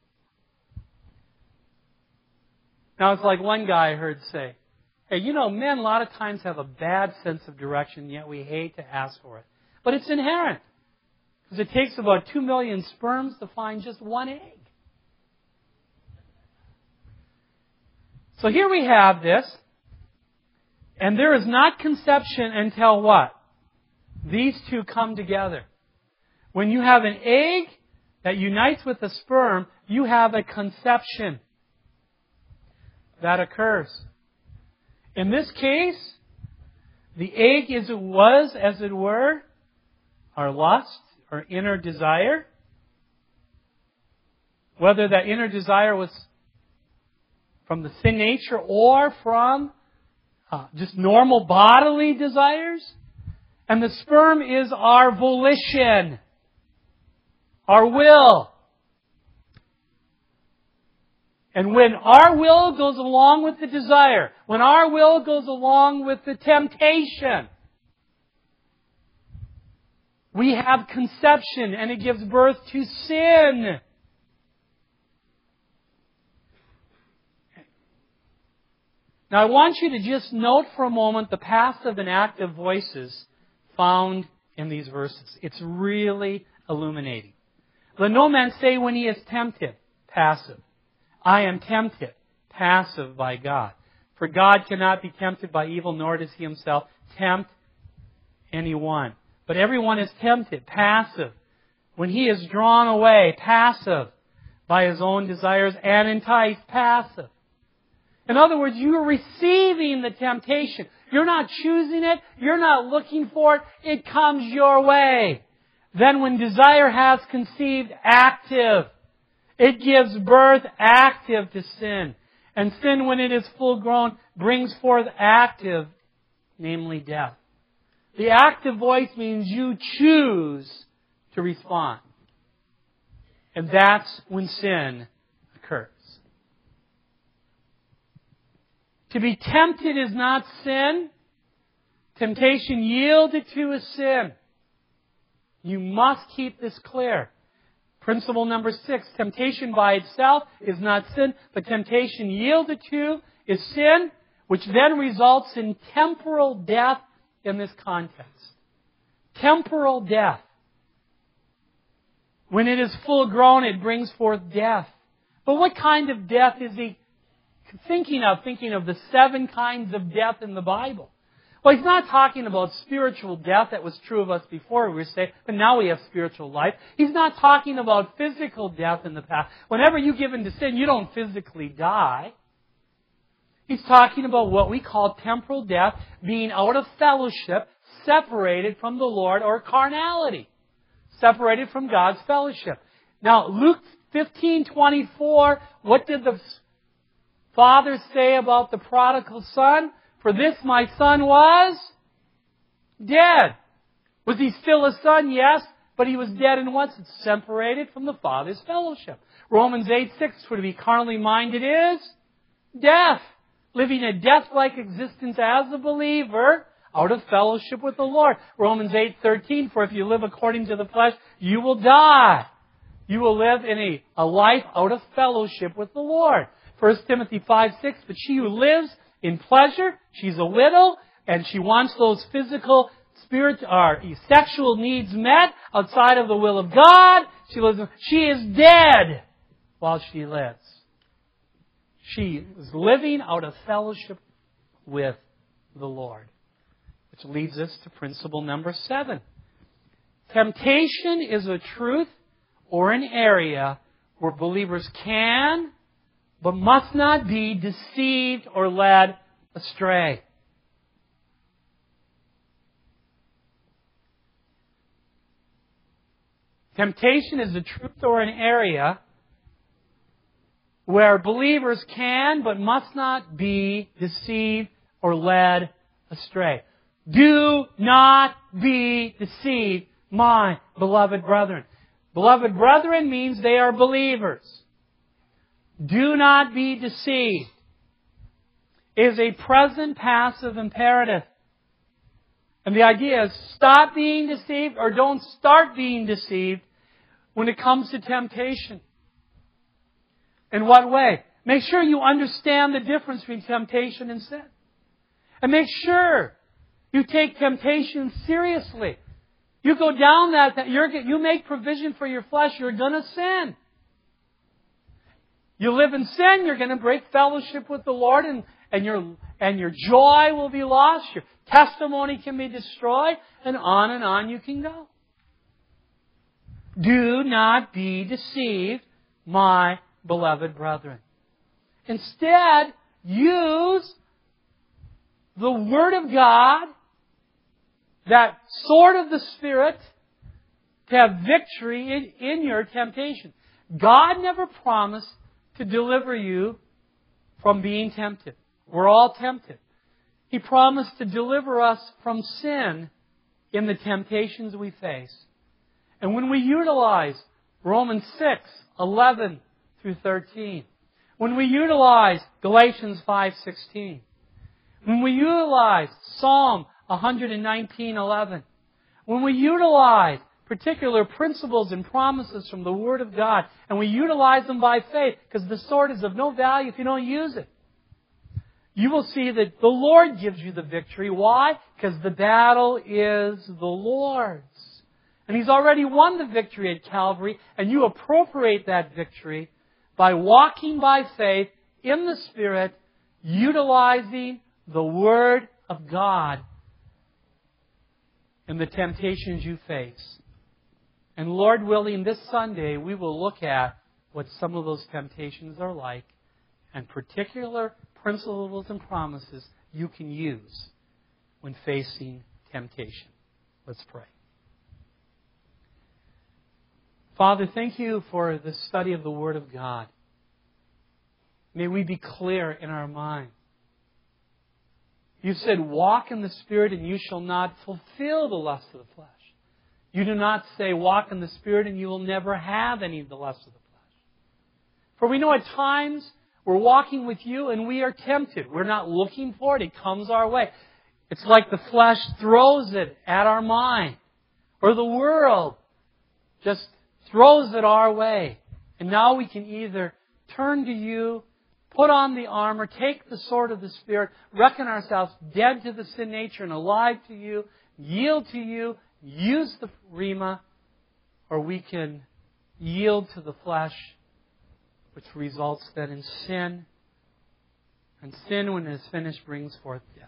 Now it's like one guy I heard say, hey, you know, men a lot of times have a bad sense of direction, yet we hate to ask for it. But it's inherent. Because it takes about two million sperms to find just one egg. So here we have this. And there is not conception until what? These two come together. When you have an egg that unites with a sperm, you have a conception that occurs. In this case, the egg is, was, as it were, our lust, our inner desire. Whether that inner desire was from the sin nature or from uh, just normal bodily desires. And the sperm is our volition, our will. And when our will goes along with the desire, when our will goes along with the temptation, we have conception and it gives birth to sin. Now I want you to just note for a moment the passive and active voices found in these verses. It's really illuminating. Let no man say when he is tempted, passive. I am tempted, passive by God. For God cannot be tempted by evil, nor does He Himself tempt anyone. But everyone is tempted, passive. When he is drawn away, passive, by his own desires and enticed, passive. In other words, you are receiving the temptation. You're not choosing it. You're not looking for it. It comes your way. Then when desire has conceived, active. It gives birth active to sin. And sin, when it is full grown, brings forth active, namely death. The active voice means you choose to respond. And that's when sin occurs. To be tempted is not sin. Temptation yielded to is sin. You must keep this clear. Principle number six, temptation by itself is not sin, but temptation yielded to is sin, which then results in temporal death in this context. Temporal death. When it is full grown, it brings forth death. But what kind of death is he thinking of? Thinking of the seven kinds of death in the Bible. Well, he's not talking about spiritual death. That was true of us before, we were saying, but now we have spiritual life. He's not talking about physical death in the past. Whenever you give in to sin, you don't physically die. He's talking about what we call temporal death, being out of fellowship, separated from the Lord, or carnality. Separated from God's fellowship. Now, Luke fifteen twenty-four, what did the Father say about the prodigal son? For this my son was dead. Was he still a son? Yes. But he was dead in what? It's separated from the Father's fellowship. Romans eight six, for to be carnally minded is death. Living a death-like existence as a believer, out of fellowship with the Lord. Romans eight thirteen, for if you live according to the flesh, you will die. You will live in a, a life out of fellowship with the Lord. First Timothy five six, but she who lives in pleasure, she's a widow, and she wants those physical, spirit, or sexual needs met outside of the will of God. She lives. She is dead while she lives. She is living out of fellowship with the Lord. Which leads us to principle number seven. Temptation is a truth or an area where believers can but must not be deceived or led astray. Temptation is a truth or an area where believers can but must not be deceived or led astray. Do not be deceived, my beloved brethren. Beloved brethren means they are believers. Do not be deceived is a present passive imperative. And the idea is stop being deceived or don't start being deceived when it comes to temptation. In what way? Make sure you understand the difference between temptation and sin. And make sure you take temptation seriously. You go down that, that you're, you make provision for your flesh, you're going to sin. You live in sin, you're going to break fellowship with the Lord, and, and, your, and your joy will be lost, your testimony can be destroyed, and on and on you can go. Do not be deceived, my beloved brethren. Instead, use the Word of God, that sword of the Spirit, to have victory in, in your temptation. God never promised to deliver you from being tempted. We're all tempted. He promised to deliver us from sin in the temptations we face. And when we utilize Romans six, eleven through thirteen, when we utilize Galatians five, sixteen, when we utilize Psalm one nineteen, eleven, when we utilize particular principles and promises from the Word of God, and we utilize them by faith, because the sword is of no value if you don't use it, you will see that the Lord gives you the victory. Why? Because the battle is the Lord's. And He's already won the victory at Calvary, and you appropriate that victory by walking by faith in the Spirit, utilizing the Word of God in the temptions you face. And Lord willing, this Sunday we will look at what some of those temptations are like and particular principles and promises you can use when facing temptation. Let's pray. Father, thank you for the study of the Word of God. May we be clear in our mind. You said, walk in the Spirit and you shall not fulfill the lust of the flesh. You do not say, walk in the Spirit and you will never have any of the lust of the flesh. For we know at times we're walking with you and we are tempted. We're not looking for it. It comes our way. It's like the flesh throws it at our mind. Or the world just throws it our way. And now we can either turn to you, put on the armor, take the sword of the Spirit, reckon ourselves dead to the sin nature and alive to you, yield to you, use the rhema, or we can yield to the flesh, which results then in sin. And sin, when it is finished, brings forth death.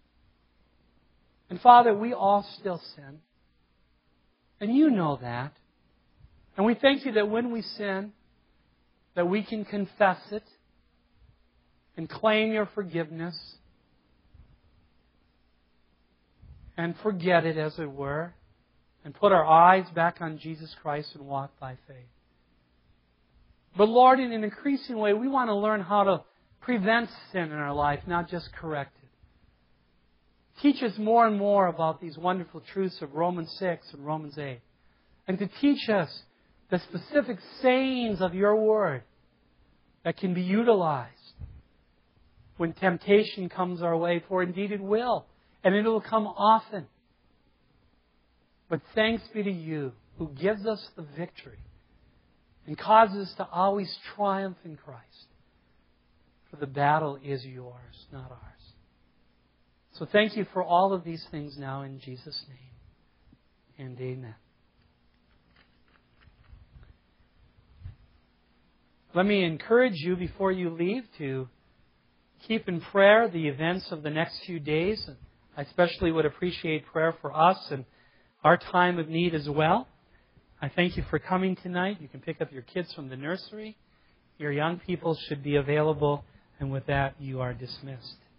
And Father, we all still sin. And you know that. And we thank you that when we sin, that we can confess it and claim your forgiveness and forget it, as it were, and put our eyes back on Jesus Christ and walk by faith. But Lord, in an increasing way, we want to learn how to prevent sin in our life, not just correct it. Teach us more and more about these wonderful truths of Romans six and Romans eight. And to teach us the specific sayings of your Word that can be utilized when temptation comes our way, for indeed it will. And it will come often. But thanks be to you who gives us the victory and causes us to always triumph in Christ. For the battle is yours, not ours. So thank you for all of these things now in Jesus' name. And amen. Let me encourage you before you leave to keep in prayer the events of the next few days. I especially would appreciate prayer for us and our time of need as well. I thank you for coming tonight. You can pick up your kids from the nursery. Your young people should be available. And with that, you are dismissed.